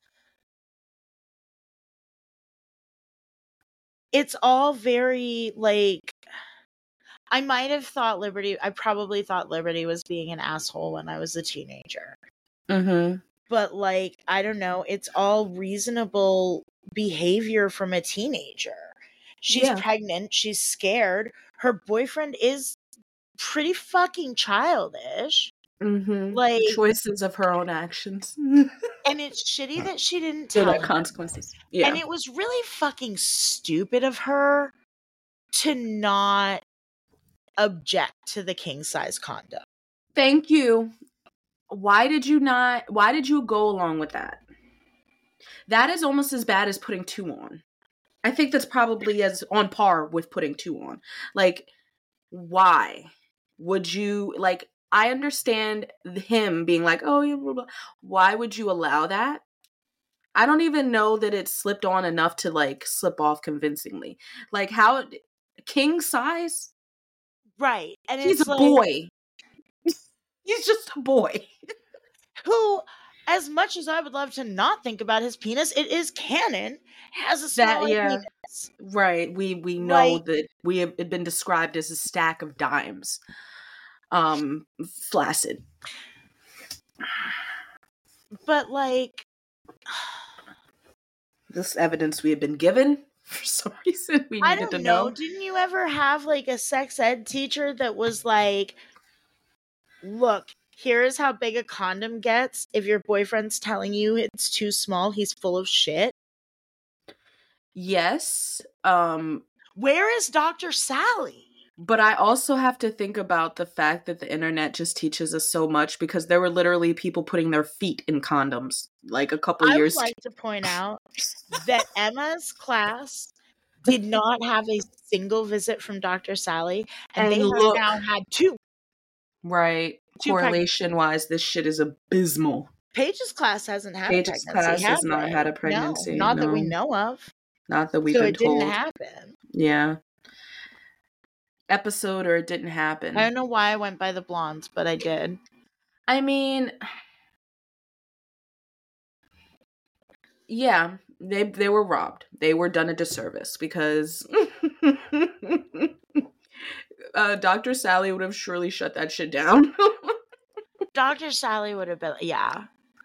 it's all very like I might have thought Liberty I probably thought Liberty was being an asshole when I was a teenager. Mm-hmm. But like I don't know, it's all reasonable behavior from a teenager. She's Yeah. pregnant, she's scared. Her boyfriend is pretty fucking childish. Mm-hmm. Like The choices of her own actions. and it's shitty that she didn't So tell that him. consequences. Yeah. And it was really fucking stupid of her to not object to the king size condom. Thank you. Why did you not why did you go along with that? That is almost as bad as putting two on. I think that's probably as on par with putting two on. Like, why would you, like, I understand him being like, oh, yeah, blah, blah. Why would you allow that? I don't even know that it slipped on enough to, like, slip off convincingly. Like, how, king size? Right. And He's it's a like, boy. He's just a boy. who, as much as I would love to not think about his penis, it is canon, has a small That, yeah. penis. Right. We we know Like- that we have been described as a stack of dimes. Um, flaccid. But like, This evidence we have been given for some reason we I needed don't to know. know. Didn't you ever have like a sex ed teacher that was like, look, here is how big a condom gets. If your boyfriend's telling you it's too small, he's full of shit. Yes. Um, Where is Doctor Sally? but I also have to think about the fact that the internet just teaches us so much, because there were literally people putting their feet in condoms like a couple I would years like to point out that Emma's class did not have a single visit from Doctor Sally, and, And they look- have now had two. right. Two Correlation wise, this shit is abysmal. Paige's class hasn't had Paige's a pregnancy. class has have not they? had a pregnancy, No, not that we no. know of. Not that we've so been it told. didn't happen. Yeah. Episode or it didn't happen. I don't know why I went by the blondes, but I did. I mean, Yeah, they they were robbed. They were done a disservice because uh, Doctor Sally would have surely shut that shit down. Doctor Sally would have been, yeah.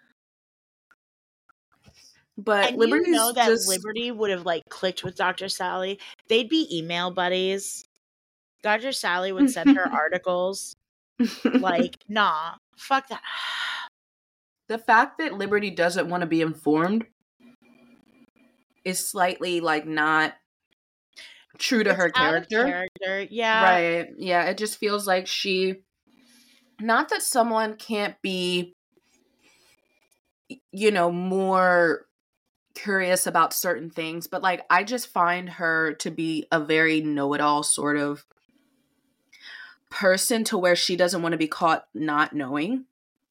But And you know Liberty's that just Liberty would have like clicked with Doctor Sally. They'd be email buddies. Doctor Sally would send her articles. Like, nah, fuck that. the fact that Liberty doesn't want to be informed is slightly like not true to It's her out of character. character, yeah. Right. Yeah, it just feels like she not that someone can't be you know more curious about certain things, but like I just find her to be a very know-it-all sort of person to where she doesn't want to be caught not knowing.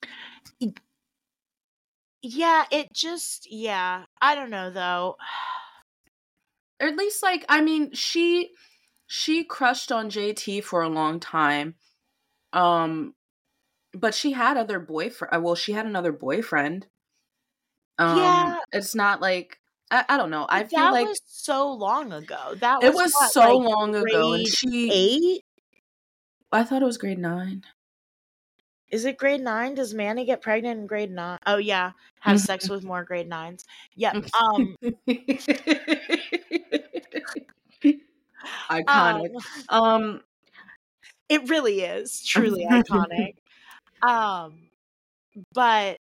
Yeah, it just, yeah. I don't know though. Or at least like I mean, she she crushed on J T for a long time. Um but she had other boyfriend well, she had another boyfriend. Um Yeah. it's not like I, I don't know. I But feel that like was so long ago. That it was was what, so like long ago and grade she eight? I thought it was grade nine. Is it grade nine? Does Manny get pregnant in grade nine? Oh yeah, have Mhm. sex with more grade nines. Yep. Um. Iconic. Um. Um It really is truly iconic. Um. But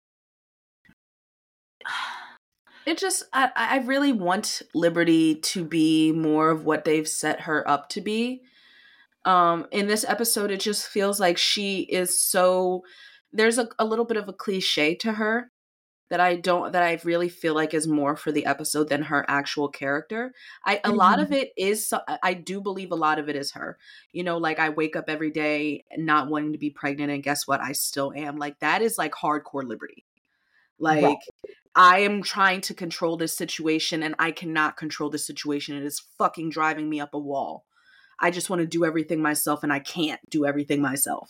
it just I, I really want Liberty to be more of what they've set her up to be. Um in this episode it just feels like she is so there's a, a little bit of a cliche to her that I don't that I really feel like is more for the episode than her actual character. I a lot of it is so- I do believe a lot of it is her. You know, like I wake up every day not wanting to be pregnant and guess what? I still am. Like that is like hardcore Liberty. Like Right. I am trying to control this situation and I cannot control this situation. It is fucking driving me up a wall. I just want to do everything myself and I can't do everything myself.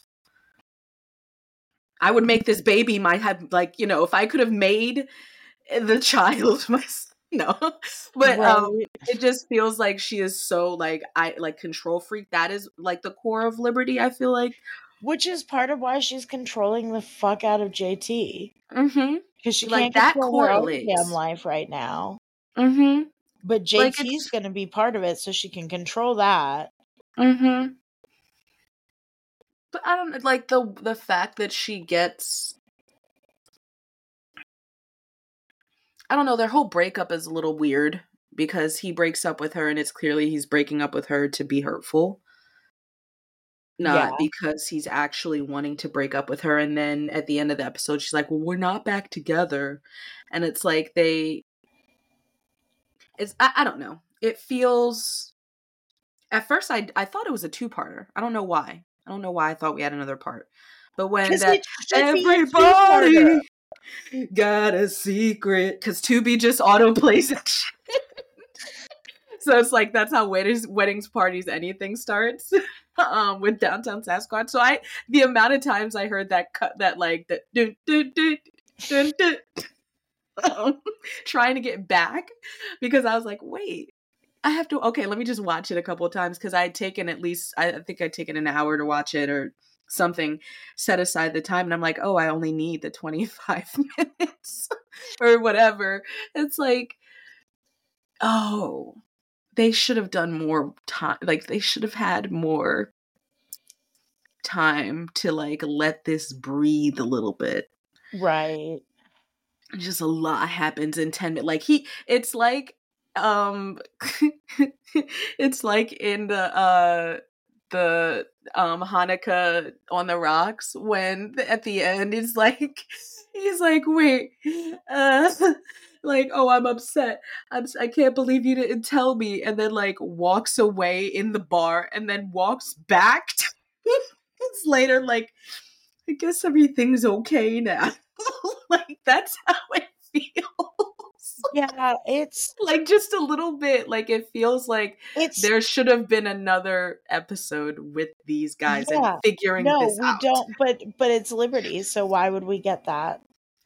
I would make this baby might have like, you know, if I could have made the child myself. No. But um Right. it just feels like she is so like I like control freak. That is like the core of Liberty, I feel like. Which is part of why she's controlling the fuck out of J T. Mm-hmm. Because she Like can't that control her own correlates. damn life right now. Mm-hmm. But Like J T's it's gonna be part of it, so she can control that. Mm-hmm. But I don't like the the fact that she gets I don't know, their whole breakup is a little weird because he breaks up with her and it's clearly he's breaking up with her to be hurtful. Yeah. Not because he's actually wanting to break up with her. And then at the end of the episode, she's like, well, we're not back together. And it's like they it's I, I don't know. It feels at first I I thought it was a two-parter. I don't know why. I don't know why I thought we had another part. But when 'Cause that it should be a everybody two-parter. got a secret because Tubi just auto plays that shit. So it's like that's how weddings, weddings, parties, anything starts um, with Downtown Sasquatch. So I, the amount of times I heard that cut, that like that, dun, dun, dun, dun, dun, um, trying to get back because I was like, wait, I have to. Okay, let me just watch it a couple of times because I had taken at least, I think I'd taken an hour to watch it or something, set aside the time, and I'm like, oh, I only need the twenty-five minutes or whatever. It's like, oh. They should have done more time. Like, they should have had more time to, like, let this breathe a little bit. Right. Just a lot happens in ten minutes. Like, he, it's like, um, it's like in the, uh, the, um, Hanukkah on the Rocks when at the end it's like, he's like, wait, uh, like, oh, I'm upset. I'm, I can't believe you didn't tell me. And then, like, walks away in the bar and then walks back it's later, like, I guess everything's okay now. Like, that's how it feels. Yeah, it's Like, just a little bit. Like, it feels like it's there should have been another episode with these guys yeah. and figuring No, this we out. don't. But but it's Liberty, so why would we get that?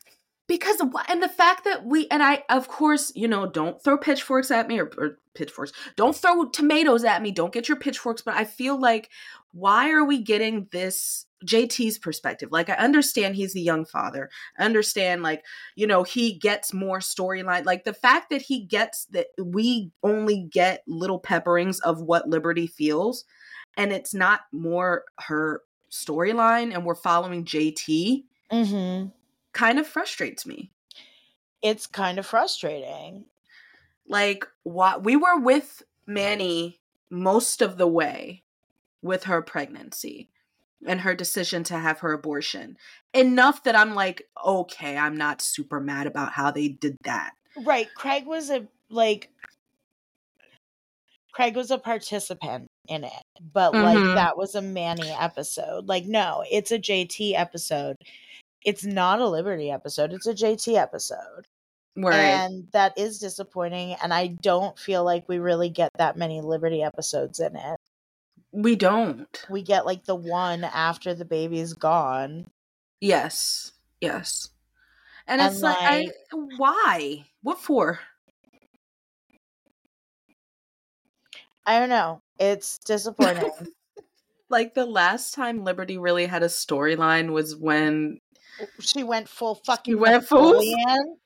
Because of what, and the fact that we, and I, of course, you know, don't throw pitchforks at me or, or pitchforks. Don't throw tomatoes at me. Don't get your pitchforks. But I feel like, why are we getting this J T's perspective? Like, I understand he's the young father. I understand, like, you know, he gets more storyline. Like, the fact that he gets that we only get little pepperings of what Liberty feels, and it's not more her storyline, and we're following J T. Mm-hmm. Kind of frustrates me. It's kind of frustrating. Like, what we were with Manny most of the way with her pregnancy and her decision to have her abortion. Enough that I'm like, okay, I'm not super mad about how they did that. Right. Craig was a like Craig was a participant in it, but Mhm. like that was a Manny episode. Like, no, it's a J T episode. It's not a Liberty episode. It's a J T episode. Right. And that is disappointing. And I don't feel like we really get that many Liberty episodes in it. We don't. We get like the one after the baby's gone. Yes. Yes. And, And, it's like, I, why? What for? I don't know. It's disappointing. Like, the last time Liberty really had a storyline was when She went full fucking She went full- Napoleon.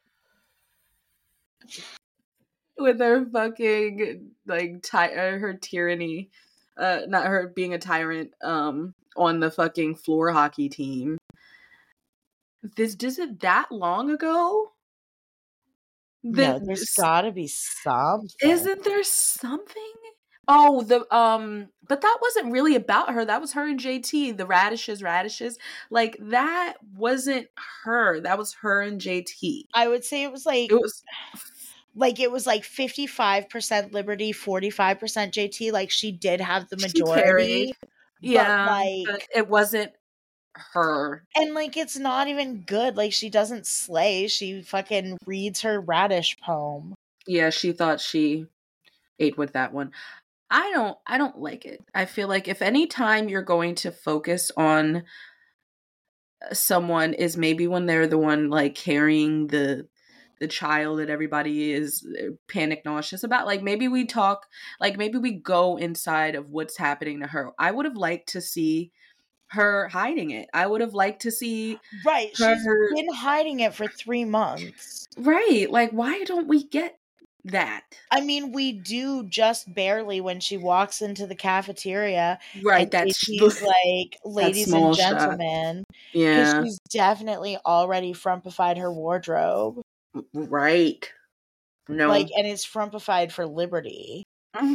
with her fucking like ty- uh, her tyranny, uh, not her being a tyrant, um, on the fucking floor hockey team. This is it that long ago? No, The- there's gotta be something. Isn't there something? Oh, the um, but that wasn't really about her. That was her and J T. The radishes, radishes. Like, that wasn't her. That was her and J T. I would say it was like It was like it was like fifty-five percent Liberty, forty-five percent J T. Like, she did have the She majority. carried. Yeah, like- but it wasn't her. And like, it's not even good. Like, she doesn't slay. She fucking reads her radish poem. Yeah, she thought she ate with that one. I don't I don't like it. I feel like if any time you're going to focus on someone is maybe when they're the one like carrying the the child that everybody is panic nauseous about, like maybe we talk, like maybe we go inside of what's happening to her. I would have liked to see her hiding it. I would have liked to see Right. She's her been hiding it for three months. right. Like, why don't we get that? I mean, we do just barely when she walks into the cafeteria. Right. And That's she's like, ladies small and shot. gentlemen. Because yeah. she's definitely already frumpified her wardrobe. Right. No. Like, and it's frumpified for Liberty.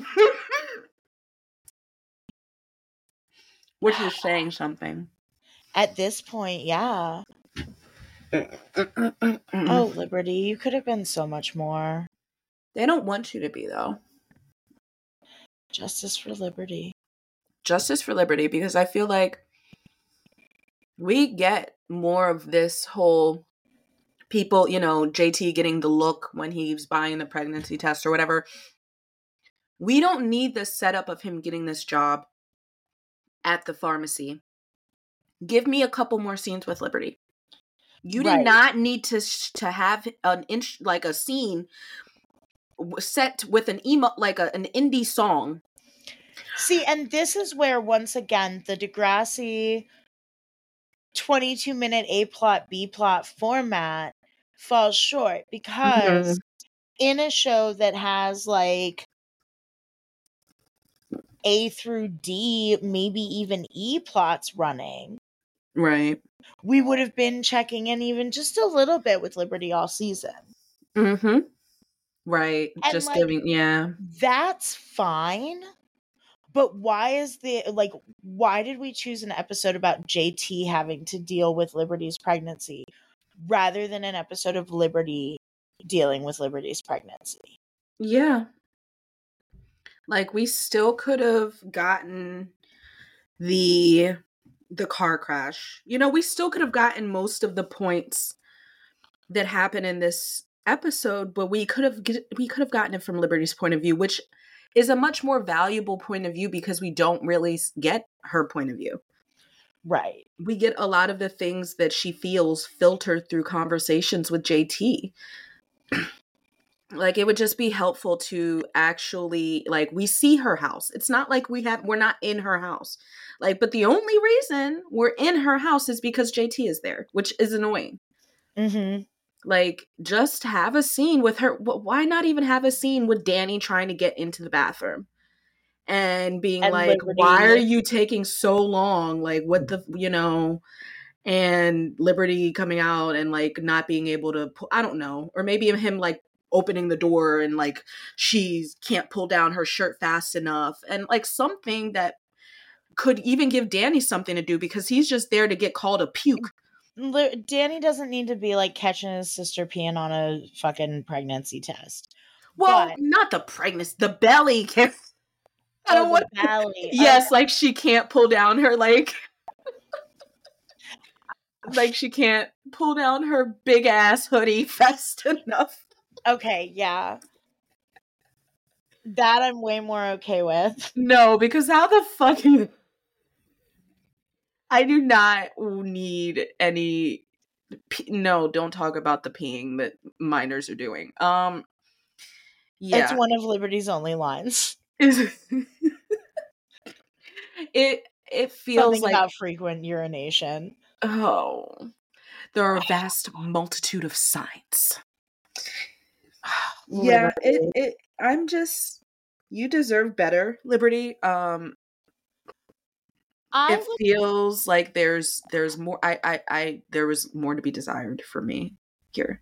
Which is saying something. At this point, yeah. Oh, Oh, Liberty, you could have been so much more. they don't want you to be, though. Justice for Liberty. Justice for Liberty, because I feel like we get more of this whole people, you know, J T getting the look when he's buying the pregnancy test or whatever. We don't need the setup of him getting this job at the pharmacy. Give me a couple more scenes with Liberty. You did Right. not need to sh- to have an inch like a scene w- set with an emo like a, an indie song. See, and this is where, once again, the Degrassi twenty-two minute A plot, B plot format falls short. Because in a show that has like A through D, maybe even E plots running, Right. we would have been checking in even just a little bit with Liberty all season. Mm-hmm. Right. And, Just like, giving, yeah. That's fine. But why is the, like, why did we choose an episode about J T having to deal with Liberty's pregnancy rather than an episode of Liberty dealing with Liberty's pregnancy? Yeah. Like, we still could have gotten the the car crash. You know, we still could have gotten most of the points that happen in this episode, but we could have get, we could have gotten it from Liberty's point of view, which is a much more valuable point of view because we don't really s- get her point of view. Right. We get a lot of the things that she feels filtered through conversations with J T. Like, it would just be helpful to actually, like, we see her house. It's not like we have, we're not in her house. Like, but the only reason we're in her house is because J T is there, which is annoying. Mm-hmm. Like, just have a scene with her. Why not even have a scene with Danny trying to get into the bathroom and being And like, Liberty- why are you taking so long? Like, what the, you know, and Liberty coming out and like not being able to, pull, I don't know, or maybe him like opening the door and like she can't pull down her shirt fast enough, and like something that could even give Danny something to do, because he's just there to get called a puke. Li- Danny doesn't need to be like catching his sister peeing on a fucking pregnancy test. Well, But- not the pregnancy, the belly can. I Oh, don't the want. belly. Yes, like she can't pull down her like. Like she can't pull down her big ass hoodie fast enough. Okay, yeah. That I'm way more okay with. No, because how the fuck you... I do not need any... Pe- no, don't talk about the peeing that minors are doing. Um, yeah. It's one of Liberty's only lines. it it feels Something like... about frequent urination. Oh. There are a vast multitude of signs. Yeah, it, it I'm just... You deserve better, Liberty. Um, I it would, feels like there's there's more. I, I I there was more to be desired for me here.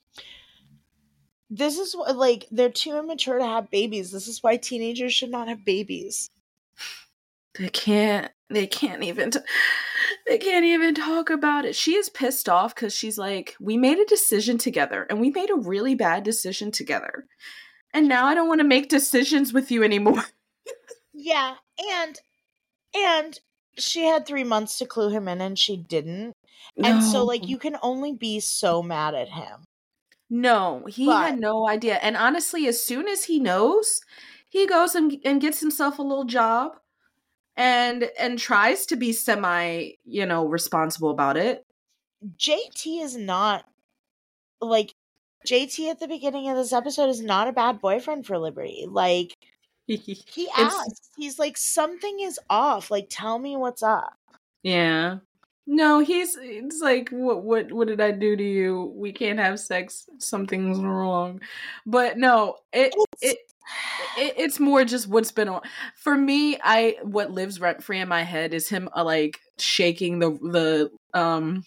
this is what, like, they're too immature to have babies. This is why teenagers should not have babies. They can't. They can't even. T- they can't even talk about it. She is pissed off because she's like, we made a decision together, and we made a really bad decision together, and now I don't want to make decisions with you anymore. Yeah, and and she had three months to clue him in, and she didn't. And so, like, you can only be so mad at him. No, he But- had no idea. And honestly, as soon as he knows, he goes and, and gets himself a little job and and tries to be semi, you know, responsible about it. J T is not, like, J T at the beginning of this episode is not a bad boyfriend for Liberty. Like, he It's- asks, he's like, something is off. Like, tell me what's up. Yeah. No, he's it's like what what what did I do to you? We can't have sex. Something's wrong. But no, it It's- it, it it's more just what's been on. For me, I what lives rent free in my head is him uh, like shaking the the um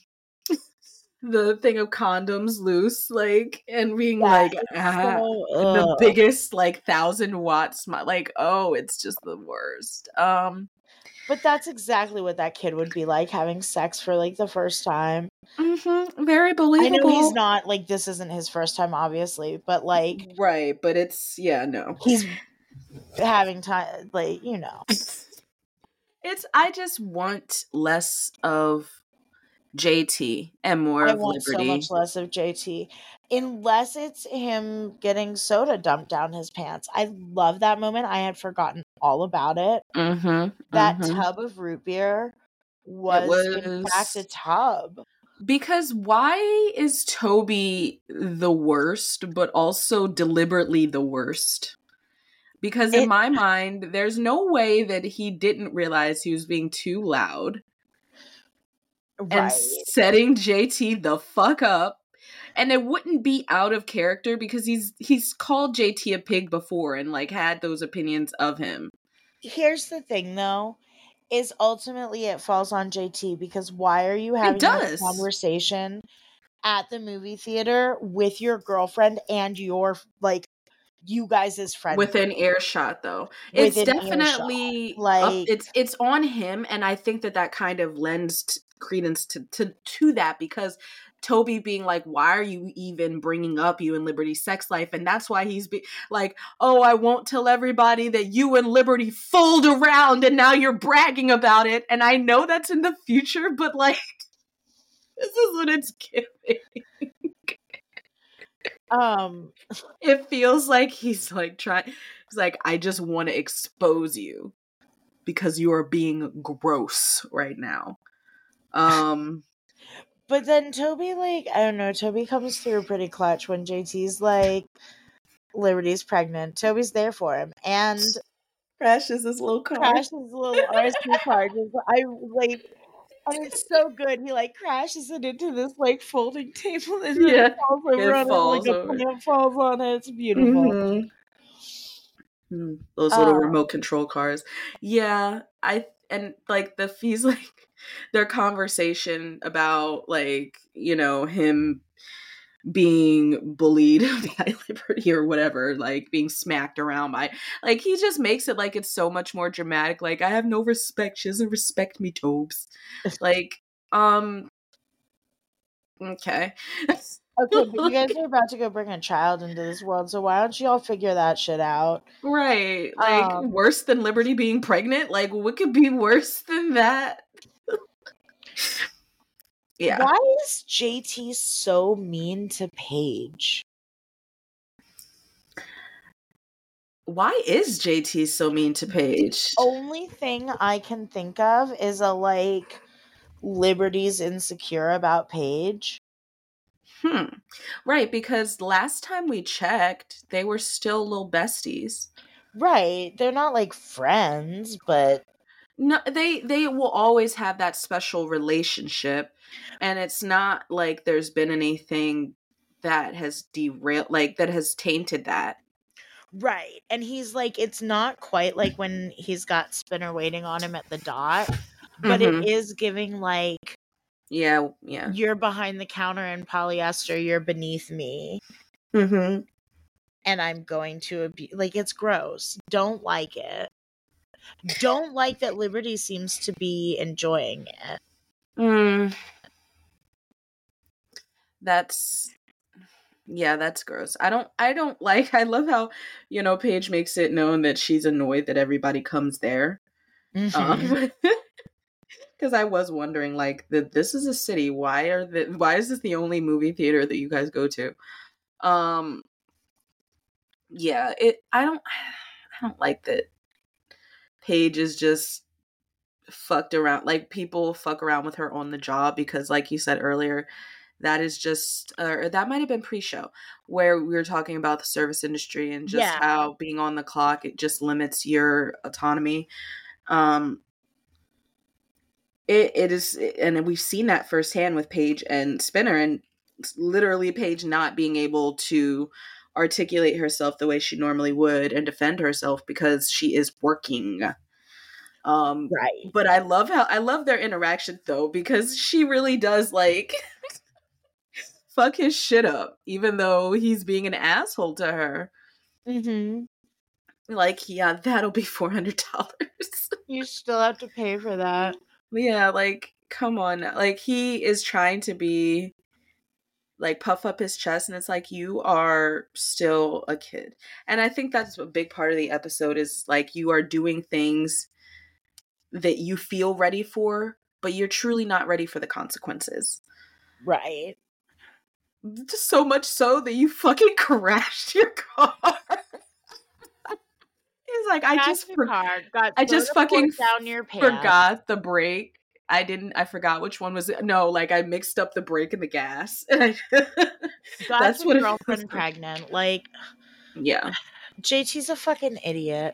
the thing of condoms loose, like, and being Yeah, like it's ah, so- the ugh. biggest like thousand watts smi- like, oh, it's just the worst. Um But that's exactly what that kid would be like, having sex for, like, the first time. mhm, very I believable. know he's not, like, this isn't his first time, obviously, but, like, Right, but it's yeah, no. he's having time, like, you know. It's I just want less of J T and more I of want Liberty. so much less of J T. Unless it's him getting soda dumped down his pants. I love that moment. I had forgotten all about it. Mm-hmm, That mhm. tub of root beer was, in fact, a was- tub. Because why is Toby the worst, but also deliberately the worst? Because in It- my mind, there's no way that he didn't realize he was being too loud and Right. setting J T the fuck up. And it wouldn't be out of character because he's he's called J T a pig before and like had those opinions of him. Here's the thing, though, is ultimately it falls on J T, because why are you having this does. conversation at the movie theater with your girlfriend and your, like, you guys as friends? Within earshot, though, it's Within definitely earshot, like- up, it's it's on him, and I think that that kind of lends t- credence to, to to that, because Toby being like, why are you even bringing up you and Liberty's sex life? And that's why he's be like, oh, I won't tell everybody that you and Liberty fooled around and now you're bragging about it. And I know that's in the future, but like, this is what it's giving. Um, It feels like he's like trying, he's like, I just want to expose you because you are being gross right now. Um, But then Toby, like, I don't know, Toby comes through pretty clutch when J T's like, Liberty's pregnant. Toby's there for him. And crashes his little car. crashes his little R S V car. Just, I like, and it's so good. He like crashes it into this like folding table and then Yeah, it falls over it on falls it. Like a over. plant falls on it. It's beautiful. Mhm. Mm, Those little Uh, remote control cars. Yeah, I and like the fees like their conversation about like, you know, him being bullied by Liberty or whatever, like being smacked around by like he just makes it like it's so much more dramatic. Like, I have no respect. She doesn't respect me, Tobes. Like, um okay. okay, but you guys are about to go bring a child into this world, so why don't you all figure that shit out? Right. Like, Um, worse than Liberty being pregnant? Like, what could be worse than that? Yeah. Why is J T so mean to Paige? Why is J T so mean to Paige? Only thing I can think of is a like Liberty's insecure about Paige. Hmm. Right, because last time we checked, they were still little besties. Right. They're not like friends, but No, they they will always have that special relationship, and it's not like there's been anything that has derailed, like that has tainted that. right. And he's like, it's not quite like when he's got Spinner waiting on him at the dot, but Mhm. it is giving like, Yeah, yeah. you're behind the counter in polyester, you're beneath me, Mhm. and I'm going to abuse. Like, it's gross. Don't like it. Don't like that Liberty seems to be enjoying it. Mm. That's yeah, that's gross. I don't I don't like I love how, you know, Paige makes it known that she's annoyed that everybody comes there. Mhm. Um because I was wondering, like, that this is a city. Why are the why is this the only movie theater that you guys go to? Um yeah, it I don't I don't like that Paige is just fucked around, like people fuck around with her on the job, because like you said earlier, that is just or that might have been pre-show where we were talking about the service industry and just Yeah. how being on the clock, it just limits your autonomy. um it, it is, and we've seen that firsthand with Paige and Spinner, and literally Paige not being able to articulate herself the way she normally would and defend herself because she is working. Um, Right. but I love how I love their interaction though, because she really does like fuck his shit up, even though he's being an asshole to her. Mm-hmm. Like, yeah, that'll be four hundred dollars. You still have to pay for that. Yeah, like, come on. Like, he is trying to be like puff up his chest, and it's like, you are still a kid. And I think that's a big part of the episode is like, you are doing things that you feel ready for, but you're truly not ready for the consequences. Right. Just so much so that you fucking crashed your car. He's like, I Crashed just your for- car, got I just soda poured fucking down your pants. forgot the brake. I didn't. I forgot which one was it. No, like I mixed up the brake and the gas. And I, Got that's your what it girlfriend was. pregnant. Like, Yeah, J T's a fucking idiot.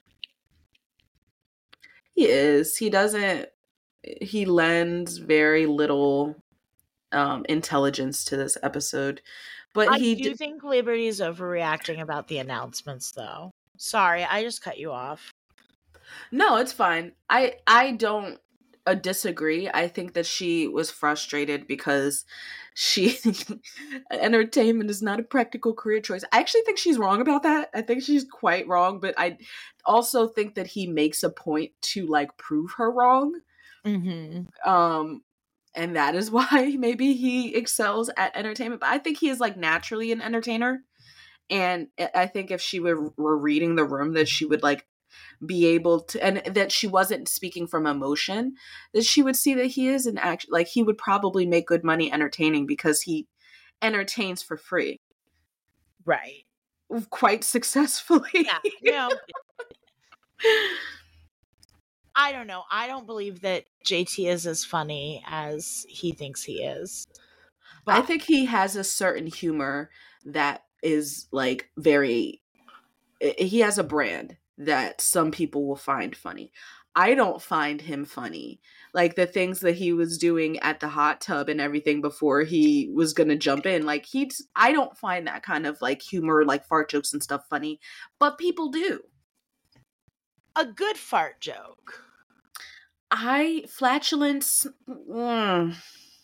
he is. He doesn't. He lends very little um, intelligence to this episode, but I he do did. think Liberty's overreacting about the announcements, though. Sorry, I just cut you off. No, it's fine. I I don't uh, disagree. I think that she was frustrated because she entertainment is not a practical career choice. I actually think she's wrong about that. I think she's quite wrong, but I also think that he makes a point to like prove her wrong. Mm-hmm. Um and that is why maybe he excels at entertainment. But I think he is like naturally an entertainer. And I think if she were, were reading the room, that she would like be able to, and that she wasn't speaking from emotion, that she would see that he is an act, like he would probably make good money entertaining because he entertains for free. Right. Quite successfully. Yeah. You know, I don't know. I don't believe that J T is as funny as he thinks he is. I But think he has a certain humor that is like very i- he has a brand that some people will find funny. I don't find him funny. Like the things that he was doing at the hot tub and everything before he was going to jump in. Like he's I don't find that kind of like humor, like fart jokes and stuff funny, but people do. a good fart joke. I flatulence mm.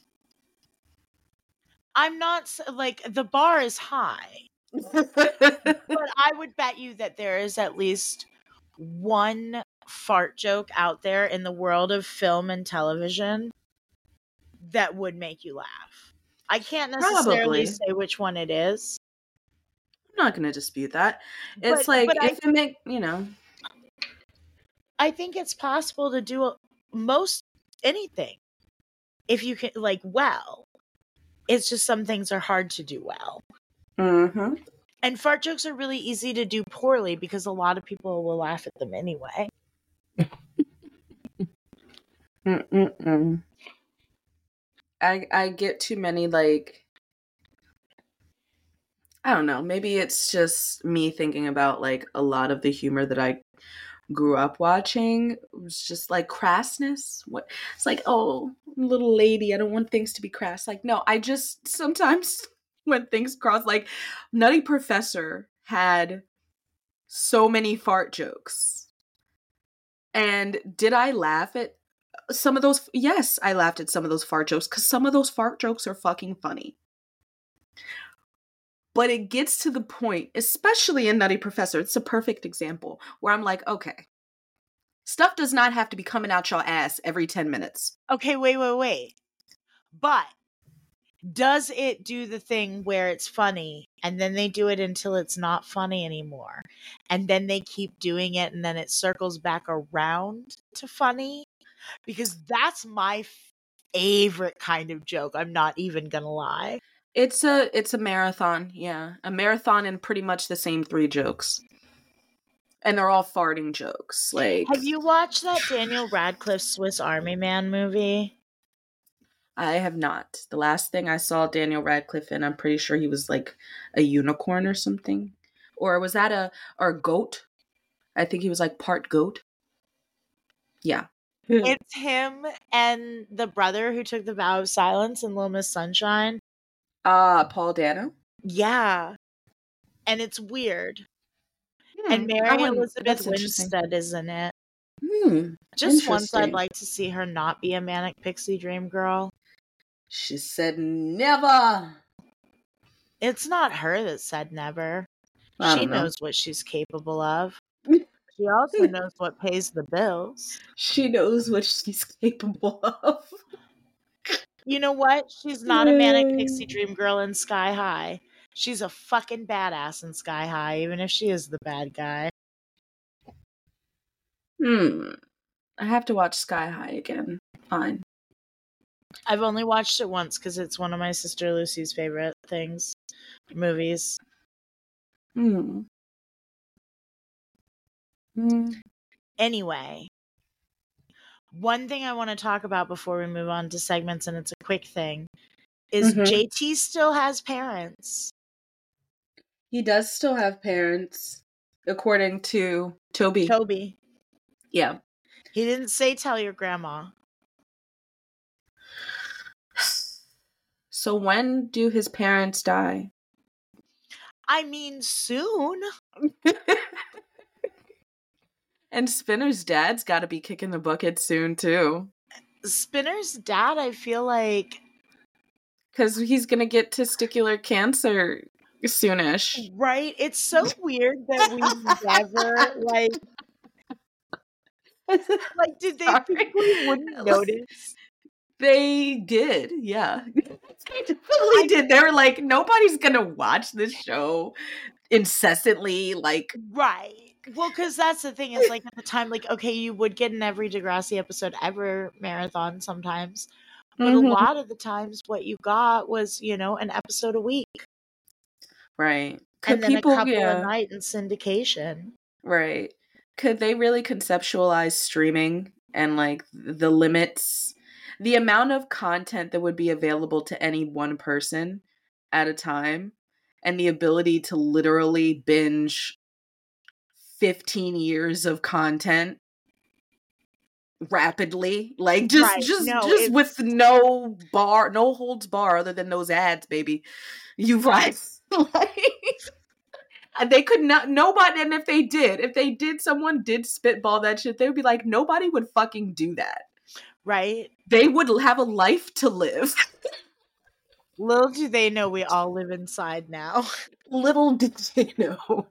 I'm not s- like the bar is high, but I would bet you that there is at least one fart joke out there in the world of film and television that would make you laugh. I can't necessarily Probably. say which one it is, I'm not going to dispute that. but It's like but I if it make, you know, I think it's possible to do a- most anything if you can like well. It's just some things are hard to do well. mhm. And fart jokes are really easy to do poorly because a lot of people will laugh at them anyway. Mm-mm-mm. I I get too many like I don't know, maybe it's just me thinking about like a lot of the humor that I grew up watching. It was just like crassness. What it's like, oh, little lady, I don't want things to be crass. Like, no, I just sometimes when things cross like Nutty Professor had so many fart jokes. And did I laugh at some of those? Yes, I laughed at some of those fart jokes because some of those fart jokes are fucking funny. But it gets to the point, especially in Nutty Professor, it's a perfect example where I'm like, okay, stuff does not have to be coming out your ass every ten minutes. Okay, wait, wait, wait. But does it do the thing where it's funny and then they do it until it's not funny anymore? And then they keep doing it and then it circles back around to funny? Because that's my favorite kind of joke. I'm not even going to lie. It's a it's a marathon, yeah. A marathon and pretty much the same three jokes. And they're all farting jokes. Like Have you watched that Daniel Radcliffe Swiss Army Man movie? I have not. The last thing I saw Daniel Radcliffe in, I'm pretty sure he was like a unicorn or something. Or was that a or a goat? I think he was like part goat. Yeah. It's him and the brother who took the vow of silence in Little Miss Sunshine. Uh Paul Dano. Yeah. And it's weird. And Hmm, I Mary wouldn't- Elizabeth that's interesting. Winstead is in it. Hmm. Just once I'd Interesting. like to see her not be a manic pixie dream girl. She said never. It's not her that said never. I She don't know. knows what she's capable of. She also knows what pays the bills. She knows what she's capable of. You know what? She's not a manic pixie dream girl in Sky High. She's a fucking badass in Sky High, even if she is the bad guy. Hmm. I have to watch Sky High again. Fine. I've only watched it once because it's one of my sister Lucy's favorite things, movies. Hmm. Hmm. Anyway, one thing I want to talk about before we move on to segments, and it's a quick thing, is Mhm. J T still has parents. He does still have parents, according to Toby. Toby. Yeah. He didn't say tell your grandma. So when do his parents die? I mean, soon. And Spinner's dad's got to be kicking the bucket soon too, Spinner's dad, I feel like, because he's gonna get testicular cancer soonish. right? It's so weird that we never like like did they Sorry. think we wouldn't notice? They did, yeah. They totally did. They were like, nobody's gonna watch this show incessantly. Like, Right. Well, because that's the thing. Is like at the time, like okay, you would get an every Degrassi episode ever marathon sometimes, but Mhm. a lot of the times, what you got was you know an episode a week, right? Could and then people, a couple yeah, a night in syndication. right? Could they really conceptualize streaming and like the limits, the amount of content that would be available to any one person at a time, and the ability to literally binge fifteen years of content rapidly, like just Right. just No, just it's with no bar, no holds bar other than those ads, baby. You right. Like, and they could not, nobody, and if they did, if they did, someone did spitball that shit, they would be like, nobody would fucking do that. right. They would have a life to live. Little do they know we all live inside now. Little did they know.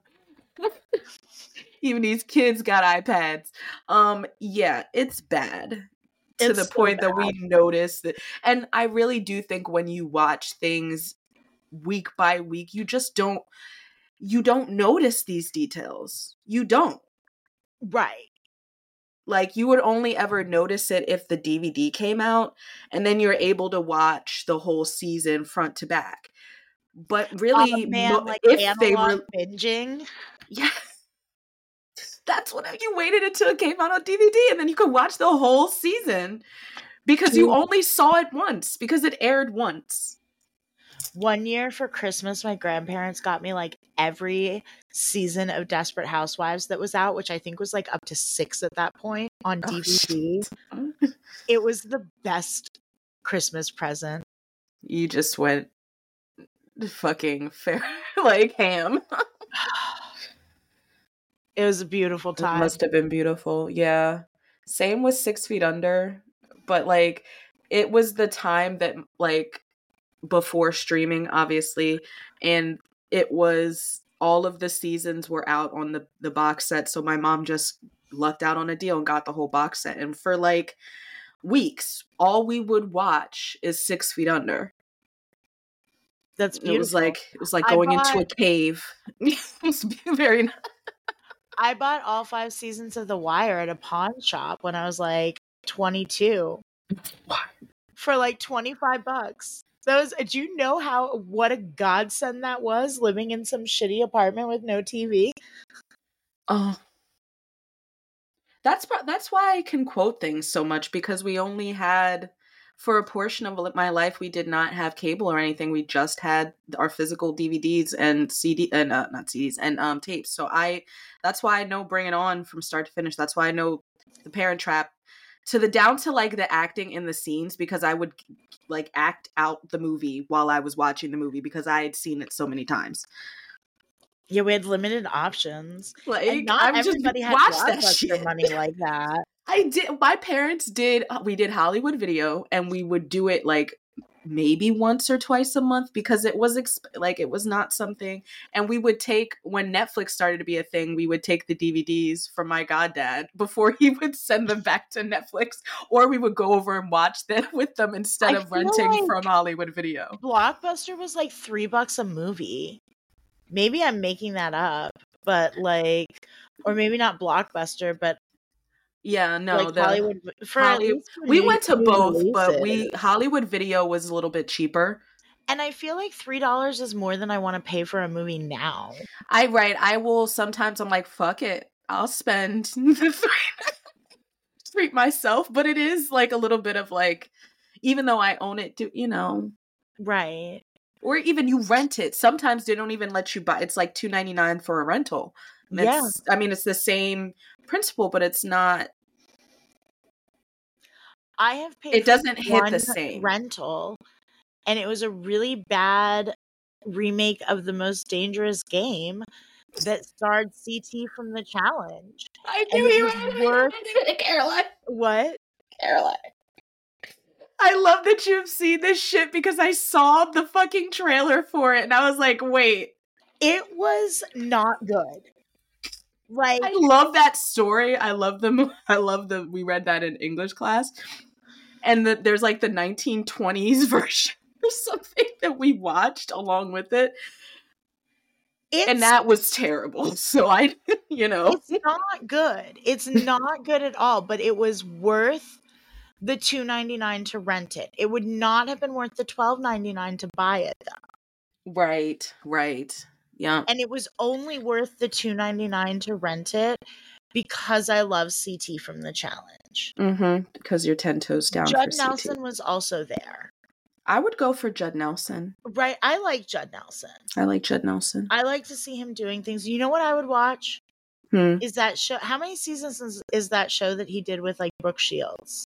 Even these kids got iPads. Um, yeah, it's bad. To It's the so point that bad. we notice that, and I really do think when you watch things week by week, you just don't, you don't notice these details. You don't. Right. Like, you would only ever notice it if the D V D came out, and then you're able to watch the whole season front to back. But Oh really, man, mo- like if they analog were, binging. yeah, that's what you waited until it came out on D V D, and then you could watch the whole season because you Dude, only saw it once because it aired once. one year for Christmas, my grandparents got me like every season of Desperate Housewives that was out, which I think was like up to six at that point on Oh, D V D. shit. It was the best Christmas present. You just went fucking fair, like ham. It was a beautiful It time. must have been beautiful. Yeah. Same with Six Feet Under. But like, it was the time that, like, before streaming, obviously, and it was all of the seasons were out on the, the box set. So my mom just lucked out on a deal and got the whole box set. And for like weeks, all we would watch is Six Feet Under. That's It beautiful. was like it was like I going into a bought cave. It was very nice. I bought all five seasons of The Wire at a pawn shop when I was like twenty-two for like twenty-five bucks. That was, do you know how, what a godsend that was, living in some shitty apartment with no T V? Oh, that's pro- that's why I can quote things so much, because we only had, for a portion of my life, we did not have cable or anything. We just had our physical D V Ds and C D and uh, not C Ds and um tapes. So I, that's why I know Bring It On from start to finish. That's why I know The Parent Trap, to the down to like the acting in the scenes, because I would like act out the movie while I was watching the movie because I had seen it so many times. Yeah, we had limited options. And Like, not I'm just everybody had watch that Blockbuster shit. money like that. I did. My parents did. We did Hollywood Video, and we would do it like maybe once or twice a month because it was exp- like it was not something. And we would take, when Netflix started to be a thing, we would take the D V Ds from my goddad before he would send them back to Netflix, or we would go over and watch them with them instead I of feel renting like from Hollywood Video. Blockbuster was like three bucks a movie. Maybe I'm making that up, but like, or maybe not Blockbuster, but Yeah, no, like the Hollywood for at Holly. least for We new, went to new both, but releases. we Hollywood Video was a little bit cheaper. And I feel like three dollars is more than I want to pay for a movie now. I right. I will sometimes. I'm like, fuck it. I'll spend the three treat myself, but it is like a little bit of like, even though I own it, do you know? Right. Or even you rent it. Sometimes they don't even let you buy. It's like two ninety-nine for a rental. And Yeah. It's, I mean, it's the same principle, but it's not. I have paid It for doesn't hit one the same. rental, and it was a really bad remake of The Most Dangerous Game that starred C T from The Challenge. I And knew it you was were worth Caroline. what? Caroline. I love that you've seen this shit because I saw the fucking trailer for it and I was like, wait. It was not good. Like, I love that story. I love them. I love the, we read that in English class. And the, there's like the nineteen twenties version or something that we watched along with it. it's And that was terrible. So I, you know. it's not good. It's not good at all, but it was worth the two ninety-nine to rent it. It would not have been worth the twelve ninety-nine to buy it though. Right, right. Yeah. And it was only worth the two ninety-nine to rent it because I love C T from the challenge. Mm-hmm. Because you're ten toes down Judd for C T. Nelson was also there. I would go for Judd Nelson. Right. I like Judd Nelson. I like Judd Nelson. I like to see him doing things. You know what I would watch? Hmm. Is that show? How many seasons is, is that show that he did with like Brooke Shields?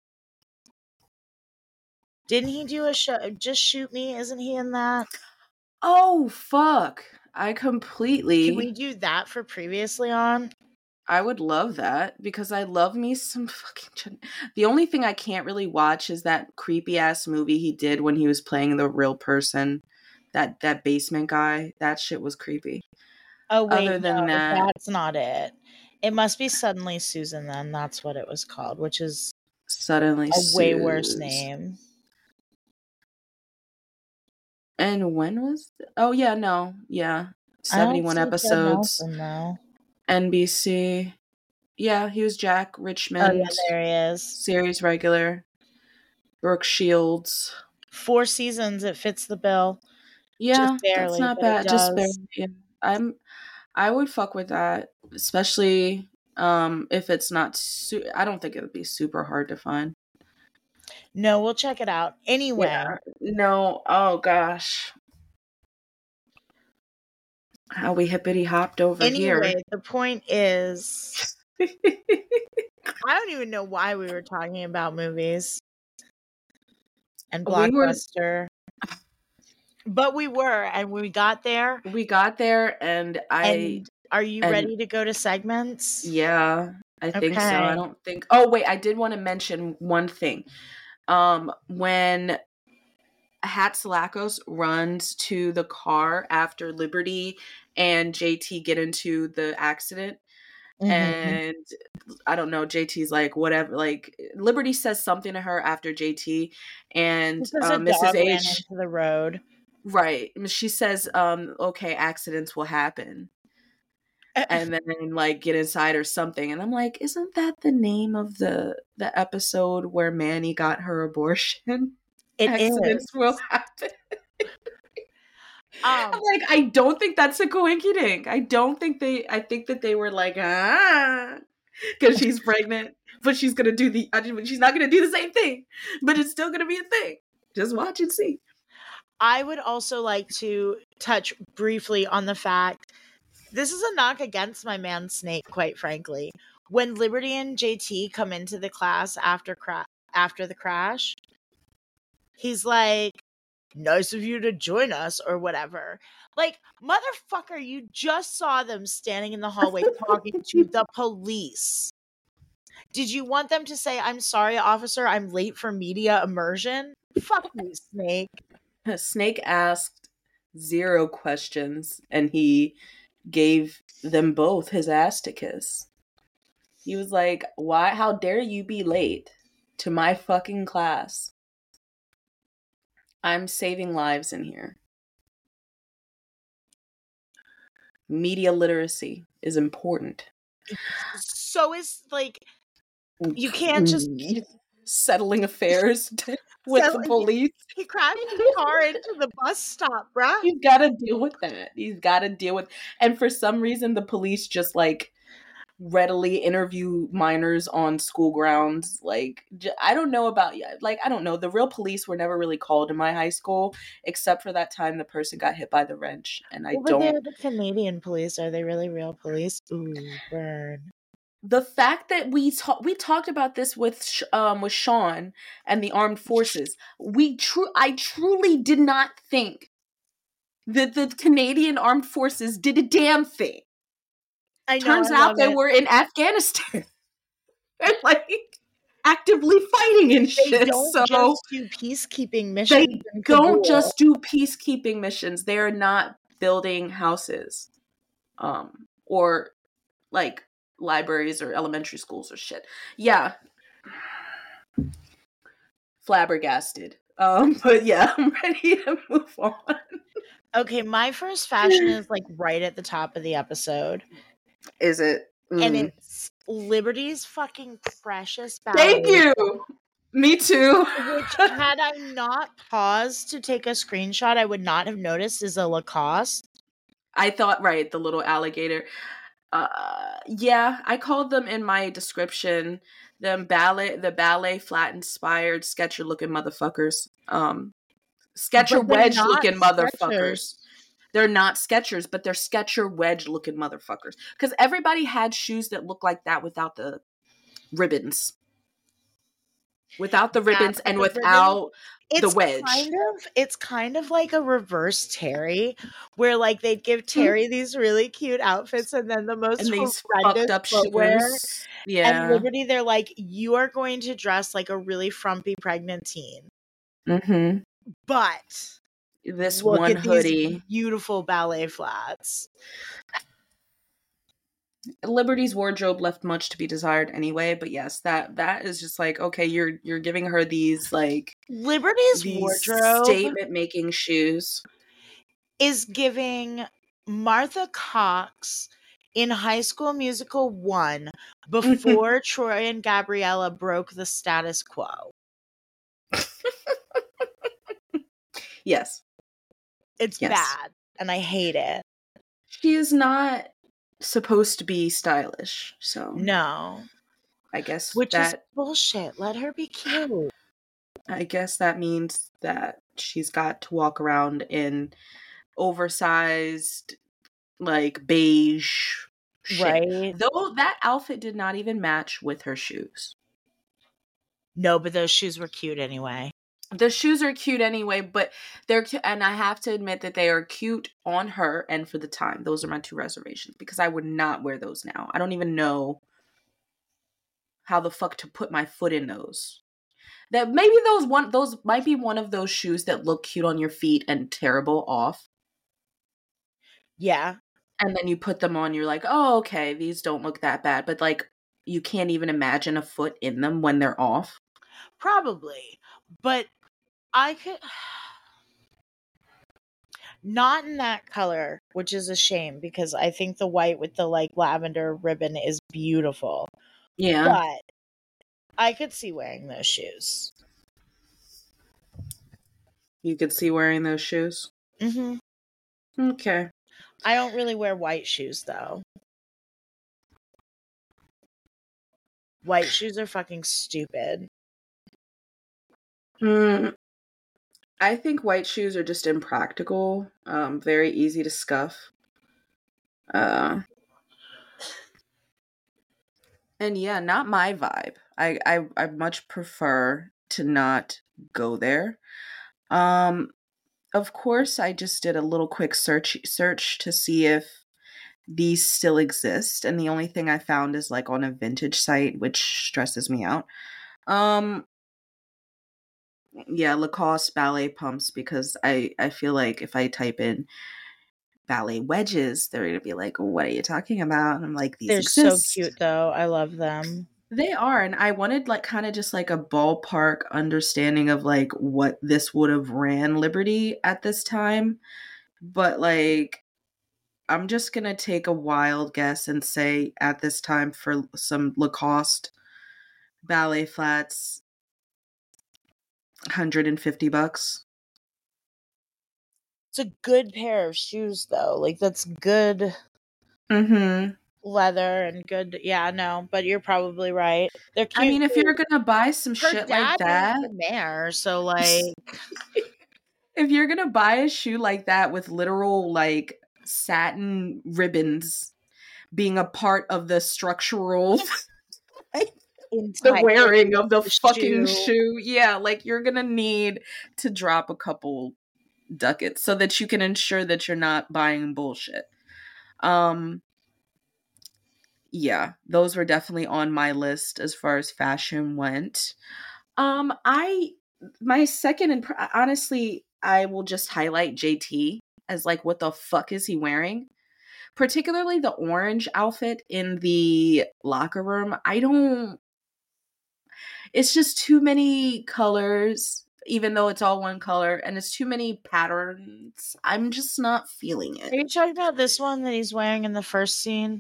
Didn't he do a show? Just Shoot Me? Isn't he in that? Oh, fuck. I completely... Can we do that for Previously On? I would love that because I love me some fucking... Judd- The only thing I can't really watch is that creepy-ass movie he did when he was playing the real person. That that basement guy. That shit was creepy. Oh, wait, Other than no, that- that's not it. It must be Suddenly Susan then. That's what it was called, which is Suddenly a way worse Suze. name. And when was... th- Oh, yeah, no. Yeah. I don't seventy-one see Judd episodes. Nelson, though. N B C. Yeah, he was Jack Oh, Richmond. yeah, there he is. Series regular. Brooke Shields. Four seasons, it fits the bill. Yeah, Just barely, that's not but it bad. Just barely. does. Yeah. I'm. I would fuck with that, especially um if it's not. Su- I don't think it would be super hard to find. No, we'll check it out. Anyway, Yeah. No. Oh gosh. How we hippity hopped over anyway, the point is, here. I don't even know why we were talking about movies and We were- Blockbuster. But we were, and we got there. We got there, and I. And are you and- ready to go to segments? Yeah, I think so. I Okay. don't think. Oh wait, I did want to mention one thing. Um, when Hatzilakos runs to the car after Liberty and J T get into the accident, Mhm. and I don't know, J T's like whatever. Like Liberty says something to her after J T, and Because uh, a Missus dog ran H. into the road. Right, she says, um, "Okay, accidents will happen." And then like get inside or something, and I'm like, isn't that the name of the the episode where Manny got her abortion? It Accidents is. will happen. I'm Um, like, I don't think that's a coinkydink. I don't think they. I think that they were like, ah, because she's pregnant, but she's gonna do the. I mean, she's not gonna do the same thing, but it's still gonna be a thing. Just watch and see. I would also like to touch briefly on the fact this is a knock against my man Snake, quite frankly. When Liberty and J T come into the class after cra- after the crash, he's like, "Nice of you to join us," or whatever. Like, motherfucker, you just saw them standing in the hallway talking to the police. Did you want them to say, "I'm sorry, officer, I'm late for media immersion"? Fuck you, Snake. Snake asked zero questions, and he gave them both his ass to kiss. He was like, "Why? How dare you be late to my fucking class? I'm saving lives in here. Media literacy is important." So is like you can't just settling affairs with the Settling- police. he crashed his car into the bus stop, bruh. He's got to deal with that. He's got to deal with, and for some reason, the police just like readily interview minors on school grounds. Like, j- I don't know about you. Like, I don't know. The real police were never really called in my high school, except for that time the person got hit by the wrench, and I Well, but they're don't. the Canadian police. Are they really real police? Ooh, burn. The fact that we ta- we talked about this with Sh- um with Sean and the armed forces. We true I truly did not think that the Canadian armed forces did a damn thing. I know. Turns I out love they it. were in Afghanistan. They're like actively fighting and They shit. don't So just do peacekeeping missions. they in don't Kabul. just do peacekeeping missions. They're not building houses, um, or like libraries or elementary schools or shit. Yeah, flabbergasted. Um, but yeah, I'm ready to move on. Okay, my first fashion is like right at the top of the episode, Is it? and Mm. it's Liberty's fucking precious ballet. Thank you. Me too. Which, had I not paused to take a screenshot, I would not have noticed is a Lacoste. I thought, right, the little alligator. Uh, yeah, I called them in my description them ballet, the ballet flat inspired Sketcher looking motherfuckers. Um, Sketcher But they're wedge not looking motherfuckers. Skechers. They're not Skechers, but they're Sketcher wedge looking motherfuckers. Because everybody had shoes that look like that without the ribbons. Without the Yeah, ribbons but and the ribbon- without the It's wedge. kind of it's kind of like a reverse Terry, where like they'd give Terry these really cute outfits and then the most And these horrendous fucked up footwear. shoes. Yeah. And Liberty, they're like, you are going to dress like a really frumpy pregnant teen, Mm-hmm. but This look one at hoodie. these beautiful ballet flats. Liberty's wardrobe left much to be desired anyway, but yes, that that is just like, okay, you're you're giving her these like Liberty's these wardrobe statement making shoes. is giving Martha Cox in High School Musical one before Troy and Gabriella broke the status quo. Yes. It's Yes. bad, and I hate it. She is not supposed to be stylish, so No. I guess Which is that bullshit. Let her be cute. I guess that means that she's got to walk around in oversized, like beige shit. Right? Though that outfit did not even match with her shoes. No, but those shoes were cute anyway. The shoes are cute anyway, but they're cute, and I have to admit that they are cute on her and for the time. Those are my two reservations because I would not wear those now. I don't even know how the fuck to put my foot in those. That maybe those one those might be one of those shoes that look cute on your feet and terrible off. Yeah. And then you put them on, you're like, oh, okay, these don't look that bad. But like, you can't even imagine a foot in them when they're off. Probably. But I could not in that color, which is a shame because I think the white with the like lavender ribbon is beautiful. Yeah. But I could see wearing those shoes. You could see wearing those shoes. Mm-hmm. Okay. I don't really wear white shoes though. White shoes are fucking stupid. Mm, I think white shoes are just impractical. Um, very easy to scuff. Uh, and yeah, not my vibe. I, I I much prefer to not go there. Um, of course, I just did a little quick search search to see if these still exist, and the only thing I found is like on a vintage site, which stresses me out. Um, yeah, Lacoste ballet pumps, because I I feel like if I type in ballet wedges, they're gonna be like, "What are you talking about?" And I'm like, "These They're exist." so cute though. I love them. They are, and I wanted like kind of just like a ballpark understanding of like what this would have ran Liberty at this time, but like I'm just gonna take a wild guess and say at this time for some Lacoste ballet flats, one hundred fifty bucks. It's a good pair of shoes though. Like that's good Mm-hmm. leather and good. Yeah, no, but you're probably right. They're cute. I mean, if too. you're gonna buy some Her shit dad like that, is the mayor, so like if you're gonna buy a shoe like that with literal like satin ribbons being a part of the structural the entire wearing of the the fucking shoe. shoe, yeah, like you're gonna need to drop a couple ducats so that you can ensure that you're not buying bullshit. Um yeah, those were definitely on my list as far as fashion went. Um, I my second and pr- honestly, I will just highlight J T as like, what the fuck is he wearing? Particularly the orange outfit in the locker room. I don't. It's just too many colors, even though it's all one color, and it's too many patterns. I'm just not feeling Are it. you talking about this one that he's wearing in the first scene?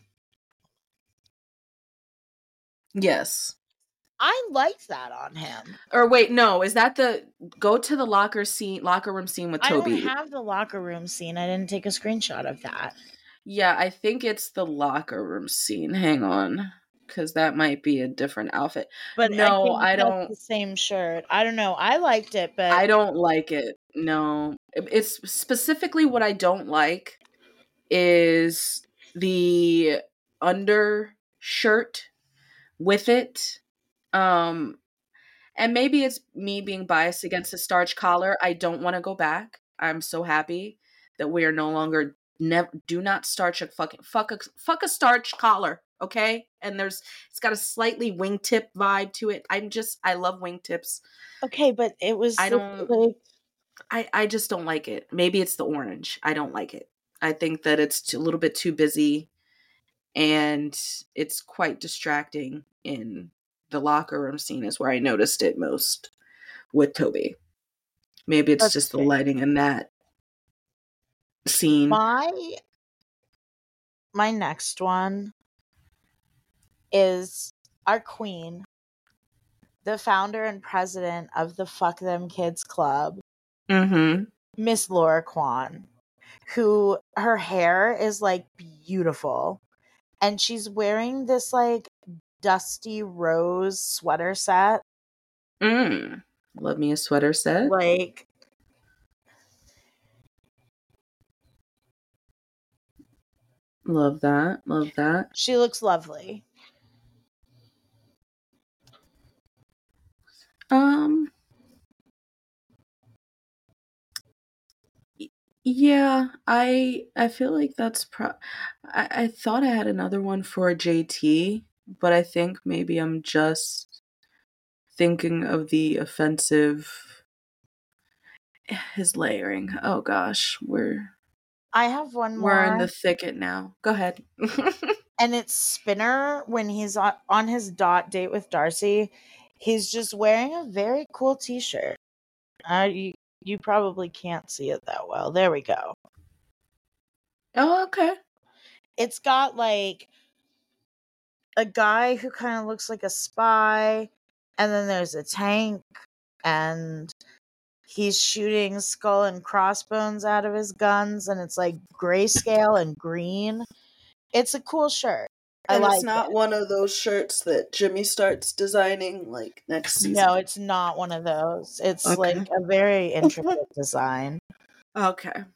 Yes. I liked that on him. Or wait, no, is that the go to the locker scene, locker room scene with I Toby? don't have the locker room scene. I didn't take a screenshot of that. Yeah, I think it's the locker room scene. Hang on. Because that might be a different outfit. But I No, think I that's don't. the same shirt. I don't know. I liked it, but I don't like it. No. It- It's specifically what I don't like is the undershirt with it. Um and maybe it's me being biased against the starch collar. I don't want to go back. I'm so happy that we are no longer never do not starch a fucking fuck a fuck a starch collar, okay? And there's it's got a slightly wingtip vibe to it. I'm just I love wingtips. okay, but it was I the- don't like I I just don't like it. Maybe it's the orange. I don't like it. I think that it's too- a little bit too busy and it's quite distracting in the locker room scene is where I noticed it most with Toby. Maybe it's that's just the fair. lighting in that scene. My my next one is our queen, the founder and president of the Fuck Them Kids Club, Mm-hmm. Miss Laura Kwan, who her hair is like beautiful. And she's wearing this like dusty rose sweater set. Mm. Love me a sweater set. Like, Love that. Love that. she looks lovely. Um. y- Yeah, I I feel like that's pro. I I thought I had another one for J T, but I think maybe I'm just thinking of the offensive his layering. Oh gosh, we're I have one we're in more, the thicket now. Go ahead. and it's Spinner when he's on, on his dot date with Darcy. He's just wearing a very cool t-shirt. Uh, you, you probably can't see it that well. There we go. Oh, okay. It's got like a guy who kind of looks like a spy, and then there's a tank, and he's shooting skull and crossbones out of his guns, and it's like grayscale and green. It's a cool shirt. I And it's like not it. one of those shirts that Jimmy starts designing like next season. No, it's not one of those. It's Okay. like a very intricate design. Okay.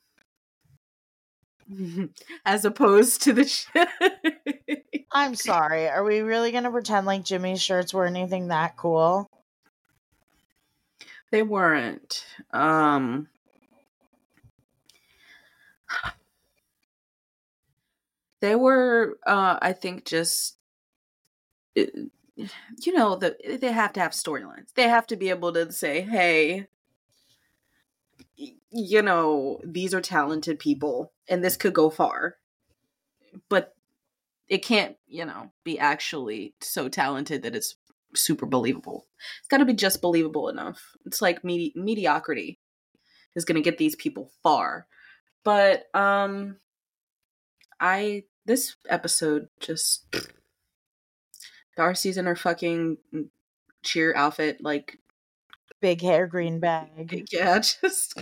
As opposed to the shirt. I'm sorry. Are we really going to pretend like Jimmy's shirts were anything that cool? They weren't. Um They were uh I think just it- you know, the they have to have storylines. They have to be able to say, "Hey, y- you know, these are talented people and this could go far." But it can't, you know, be actually so talented that it's super believable. It's got to be just believable enough. It's like medi- mediocrity is going to get these people far. But um I this episode just Darcy's in her fucking cheer outfit like Big hair, green bag. yeah, just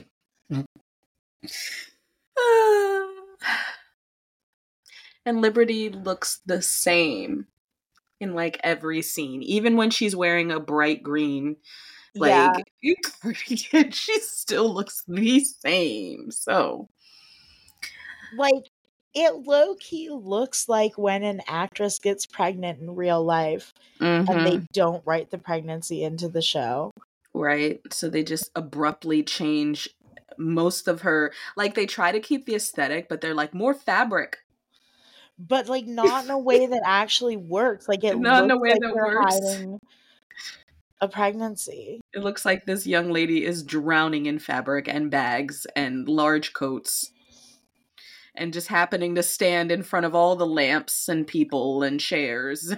and Liberty looks the same in like every scene, even when she's wearing a bright green Yeah. like cardigan, she still looks the same. So Like, it low key looks like when an actress gets pregnant in real life and they mhm, don't write the pregnancy into the show. right. So they just abruptly change most of her. Like they try to keep the aesthetic, but they're like more fabric. But like not in a way that actually works. Like it Not in a looks way like that they're works. hiding a pregnancy. It looks like this young lady is drowning in fabric and bags and large coats and just happening to stand in front of all the lamps and people and chairs.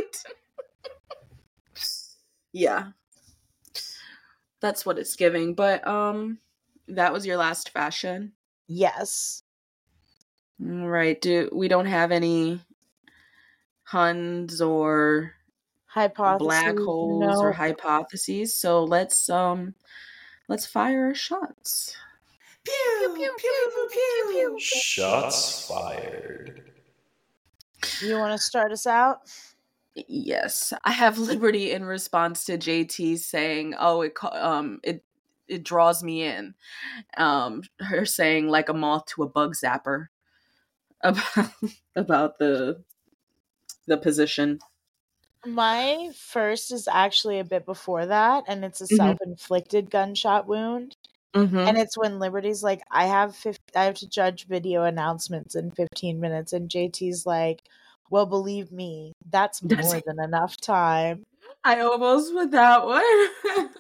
Yeah. That's what it's giving. But um that was your last fashion. Yes. All right. Do we don't have any Huns or Hypotheses. black holes No. or hypotheses. So let's um let's fire our shots. Pew, pew, pew, pew, pew, pew. Shots fired. You want to start us out? Yes, I have Liberty in response to J T saying, "Oh, it ca- um it it draws me in." Um, her saying like a moth to a bug zapper about about the the position. My first is actually a bit before that, and it's a Mhm. self-inflicted gunshot wound. Mm-hmm. And it's when Liberty's like, I have fif- I have to judge video announcements in fifteen minutes, and J T's like, well, believe me, that's That's more it. than enough time. I almost put that one.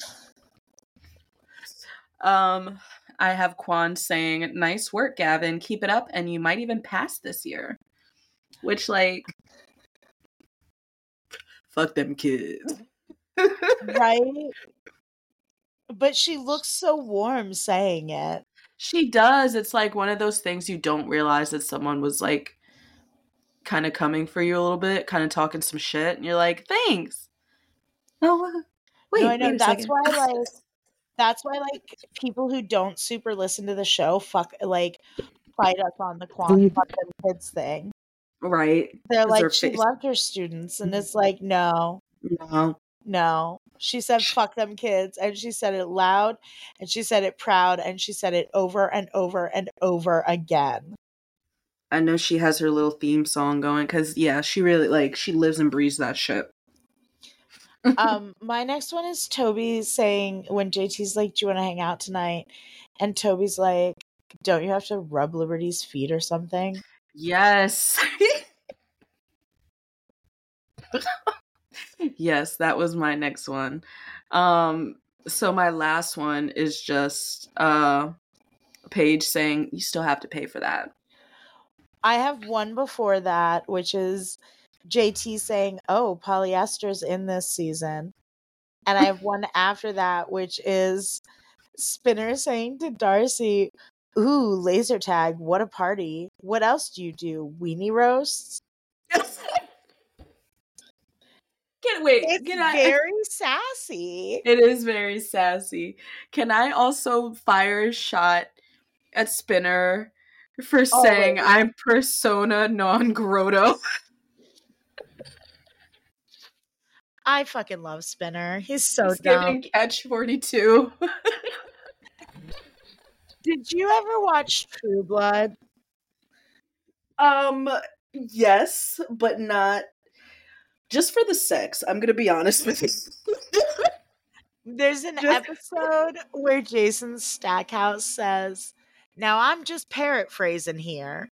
um, I have Quan saying, "Nice work, Gavin. Keep it up, and you might even pass this year." Which, like, fuck them kids. Right? But she looks so warm saying it. She does. It's like one of those things you don't realize that someone was like kind of coming for you a little bit, kind of talking some shit, and you're like, "Thanks." Oh, uh, wait, No, I know. wait a That's second. why, like, that's why, like, people who don't super listen to the show, fuck, like, fight us on the Quan fuck them kids thing. Right? They're 'Cause like, her she face- loved her students, and it's like, no, No. no. She said, fuck them kids, and she said it loud, and she said it proud, and she said it over and over and over again. I know she has her little theme song going because, yeah, she really, like, she lives and breathes that shit. Um, my next one is Toby saying, when J T's like, do you want to hang out tonight? And Toby's like, don't you have to rub Liberty's feet or something? Yes. Yes, that was my next one. Um, so my last one is just uh Paige saying, "You still have to pay for that." I have one before that, which is J T saying, oh, polyester's in this season. And I have one after that, which is Spinner saying to Darcy, ooh, laser tag, what a party. What else do you do? Weenie roasts? Can wait, It's can I very sassy. It is very sassy. Can I also fire a shot at Spinner for saying Always. I'm persona non grotto? I fucking love Spinner. He's so He's dumb. giving Catch forty-two. Did you ever watch True Blood? Um, yes, but not just for the sex. I'm gonna be honest with you. There's an Just- episode where Jason Stackhouse says, now I'm just paraphrasing here.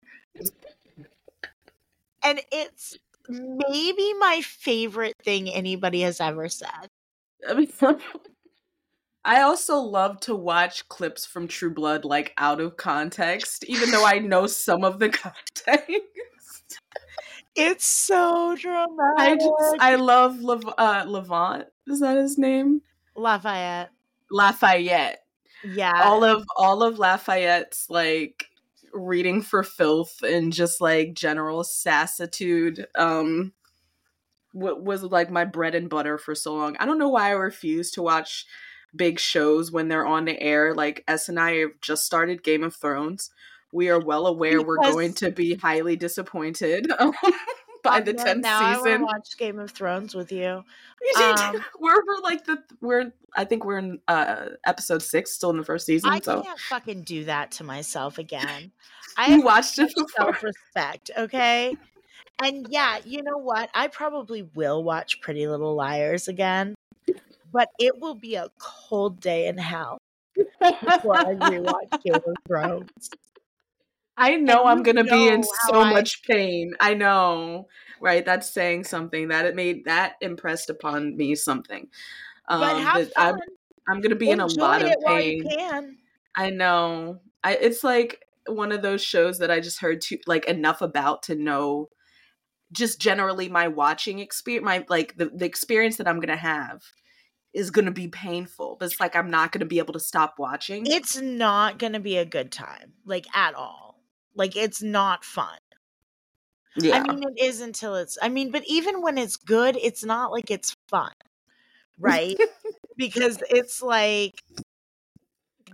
And it's maybe my favorite thing anybody has ever said. I mean, I also love to watch clips from True Blood like out of context, even though I know some of the context. It's so dramatic. I just I love Lev- uh, Levant. Is that his name? Lafayette. Lafayette. Yeah. All of all of Lafayette's like reading for filth and just like general sassitude um w- was like my bread and butter for so long. I don't know why I refuse to watch big shows when they're on the air. Like S and I have just started Game of Thrones. We are well aware we're Because- going to be highly disappointed by the Um, tenth now I season. want to watch Game of Thrones with you. Um, we're, we're like the we're I think we're in uh episode six, still in the first season. I so can't fucking do that to myself again. I you have watched it much before. self-respect, okay? And yeah, you know what? I probably will watch Pretty Little Liars again, but it will be a cold day in hell before I rewatch Game of Thrones. I know And I'm you gonna be in know how so I- much pain. I know, right? That's saying something. That it made that impressed upon me something. Um, But have that I'm, fun. I'm gonna be in a Enjoy lot of it while you pain. can. I know. I it's like one of those shows that I just heard too like enough about to know. Just generally, my watching experience, my like the the experience that I'm gonna have is gonna be painful. But it's like I'm not gonna be able to stop watching. It's not going to be a good time, like at all. Like it's not fun. yeah. I mean, it is until it's, I mean, but even when it's good, it's not like it's fun, right? Because it's like,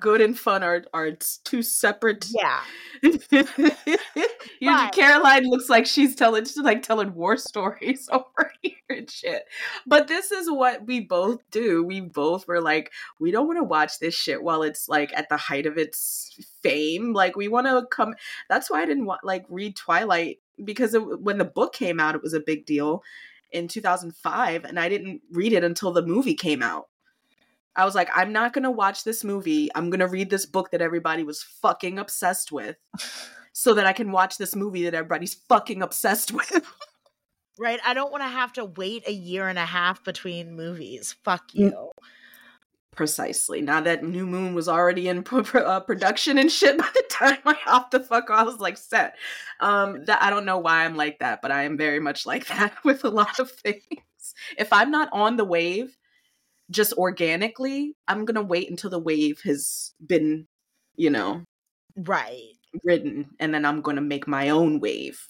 good and fun are are s- two separate. Yeah. You know, But- Caroline looks like she's telling she's like telling war stories over here and shit. But this is what we both do. We both were like, we don't want to watch this shit while it's like at the height of its fame. Like we want to come. That's why I didn't want like read Twilight, because it, when the book came out, it was a big deal in two thousand five, and I didn't read it until the movie came out. I was like, I'm not going to watch this movie. I'm going to read this book that everybody was fucking obsessed with so that I can watch this movie that everybody's fucking obsessed with. Right? I don't want to have to wait a year and a half between movies. Fuck Mm. you. Precisely. Now that New Moon was already in pro- pro- uh, production and shit by the time I hopped the fuck off, I was like set. Um, that I don't know why I'm like that, but I am very much like that with a lot of things. If I'm not on the wave, just organically, I'm gonna wait until the wave has been, you know, Right. ridden, and then I'm gonna make my own wave.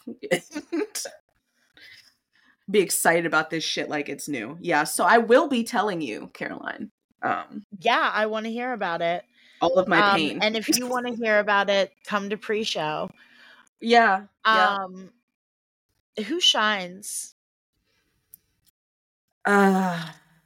Be excited about this shit like it's new. Yeah, so I will be telling you, Caroline, um, Yeah, I want to hear about it. all of my Um, pain. and if you want to hear about it, come to pre-show. yeah, yeah. Um, who shines? Uh,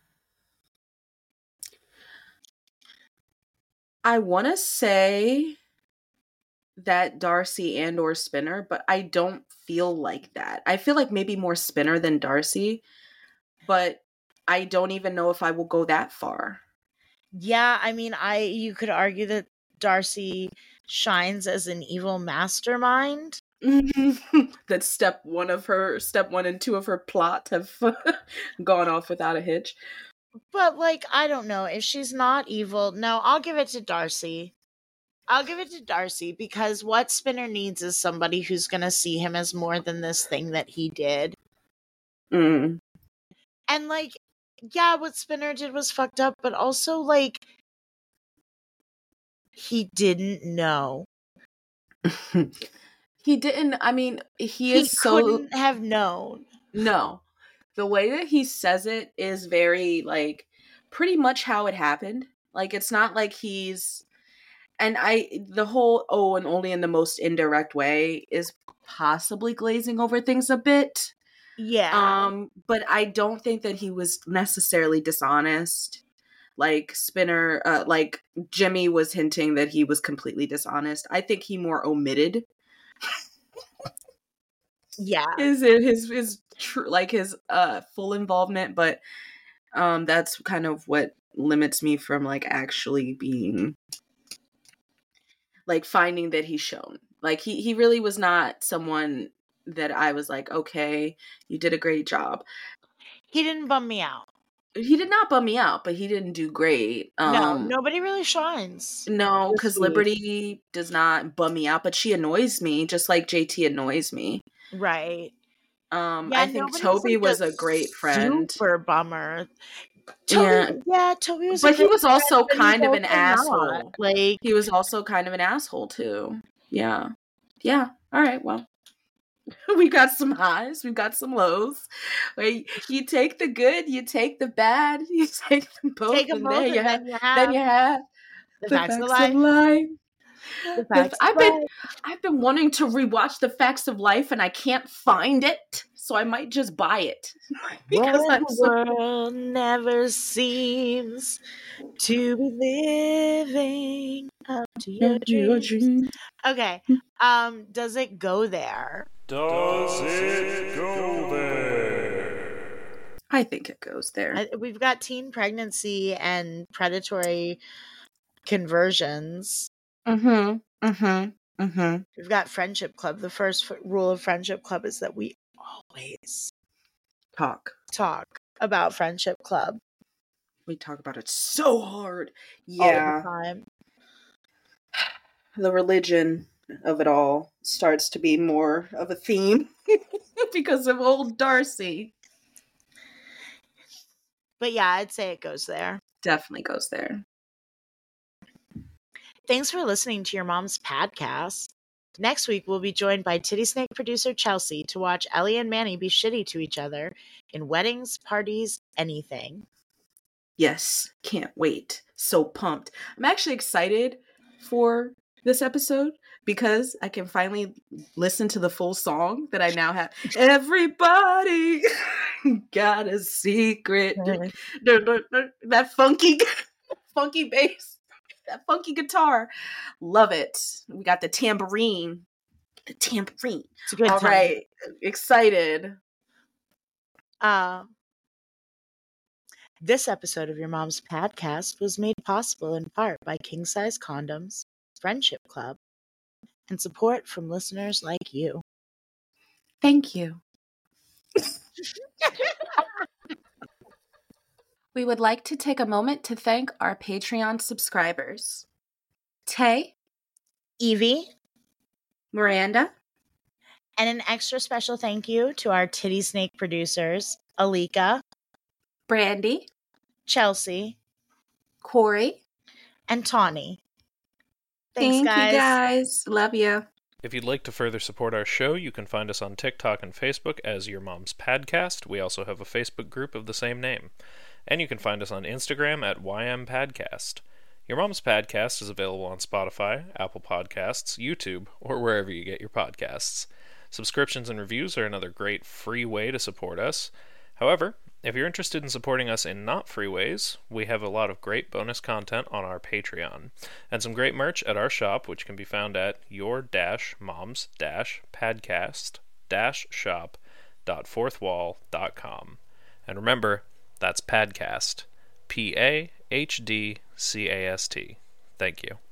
I want to say that Darcy and or Spinner, but I don't feel like that. I feel like maybe more Spinner than Darcy, but I don't even know if I will go that far. Yeah, I mean, I you could argue that Darcy shines as an evil mastermind. That step one of her, step one and two of her plot have gone off without a hitch. But like, I don't know if she's not evil. No, I'll give it to Darcy. I'll give it to Darcy because what Spinner needs is somebody who's going to see him as more than this thing that he did. Mm. And like, yeah, what Spinner did was fucked up, but also like, he didn't know. He didn't, I mean, he He is so, couldn't have known. no. The way that he says it is very, like, pretty much how it happened. Like, it's not like he's, and I, the whole, oh, and only in the most indirect way is possibly glazing over things a bit. Yeah. Um, but I don't think that he was necessarily dishonest. Like Spinner, uh, like Jimmy was hinting that he was completely dishonest. I think he more omitted yeah. his his his true like his uh full involvement, but um that's kind of what limits me from like actually being like finding that he's shown. Like he he really was not someone that I was like, okay, you did a great job. He didn't bum me out. He did not bum me out, but he didn't do great. Um, no, nobody really shines. No, This because week. Liberty does not bum me out, but she annoys me, just like J T annoys me. Right. Um, Yeah, I think nobody's, Toby like, was a great friend. Super bummer. Toby, Yeah. yeah, Toby was. a But he great was also friend, but kind he's of an also not. asshole. Like, He was also kind of an asshole too. Yeah. Yeah. All right. Well, we got some highs, we've got some lows. Wait, you take the good, you take the bad, you take them both, take them and both, there and you have, then you have then you have the, the facts, facts of life. of life. The The- facts I've of been life. I've been wanting to rewatch The Facts of Life and I can't find it, so I might just buy it. because What I'm the so world never seems to be living up to your dreams. Okay. Um, does it go there? Does it go there? I think it goes there. I, we've got teen pregnancy and predatory conversions. Mm-hmm. Mm-hmm. Mm-hmm. We've got Friendship Club. The first f- rule of Friendship Club is that we always Talk. talk about Friendship Club We talk about it so hard. all Yeah. the time. The religion of it all starts to be more of a theme because of old Darcy. But yeah, I'd say it goes there. Definitely goes there. Thanks for listening to your mom's podcast. Next week, we'll be joined by Titty Snake producer Chelsea to watch Ellie and Manny be shitty to each other in weddings, parties, anything. Yes, can't wait. So pumped. I'm actually excited for this episode because I can finally listen to the full song that I now have. Everybody got a secret. That funky, funky bass, that funky guitar. Love it. We got the tambourine. The tambourine. It's a good All time. right. Excited. Uh, this episode of Your Mom's Podcast was made possible in part by King Size Condoms, Friendship Club, and support from listeners like you. Thank you. We would like to take a moment to thank our Patreon subscribers. Tay, Evie, Miranda, and an extra special thank you to our Titty Snake producers, Alika, Brandy, Chelsea, Corey. and Tawny. Thanks, Thank guys. you guys. Love you. If you'd like to further support our show, you can find us on TikTok and Facebook as Your Mom's Padcast. We also have a Facebook group of the same name. And you can find us on Instagram at Y M Padcast. Your Mom's Padcast is available on Spotify, Apple Podcasts, YouTube, or wherever you get your podcasts. Subscriptions and reviews are another great free way to support us. However, if you're interested in supporting us in not free ways, we have a lot of great bonus content on our Patreon, and some great merch at our shop, which can be found at your-moms-padcast-shop dot fourth wall dot com. And remember, that's Padcast. P A H D C A S T. Thank you.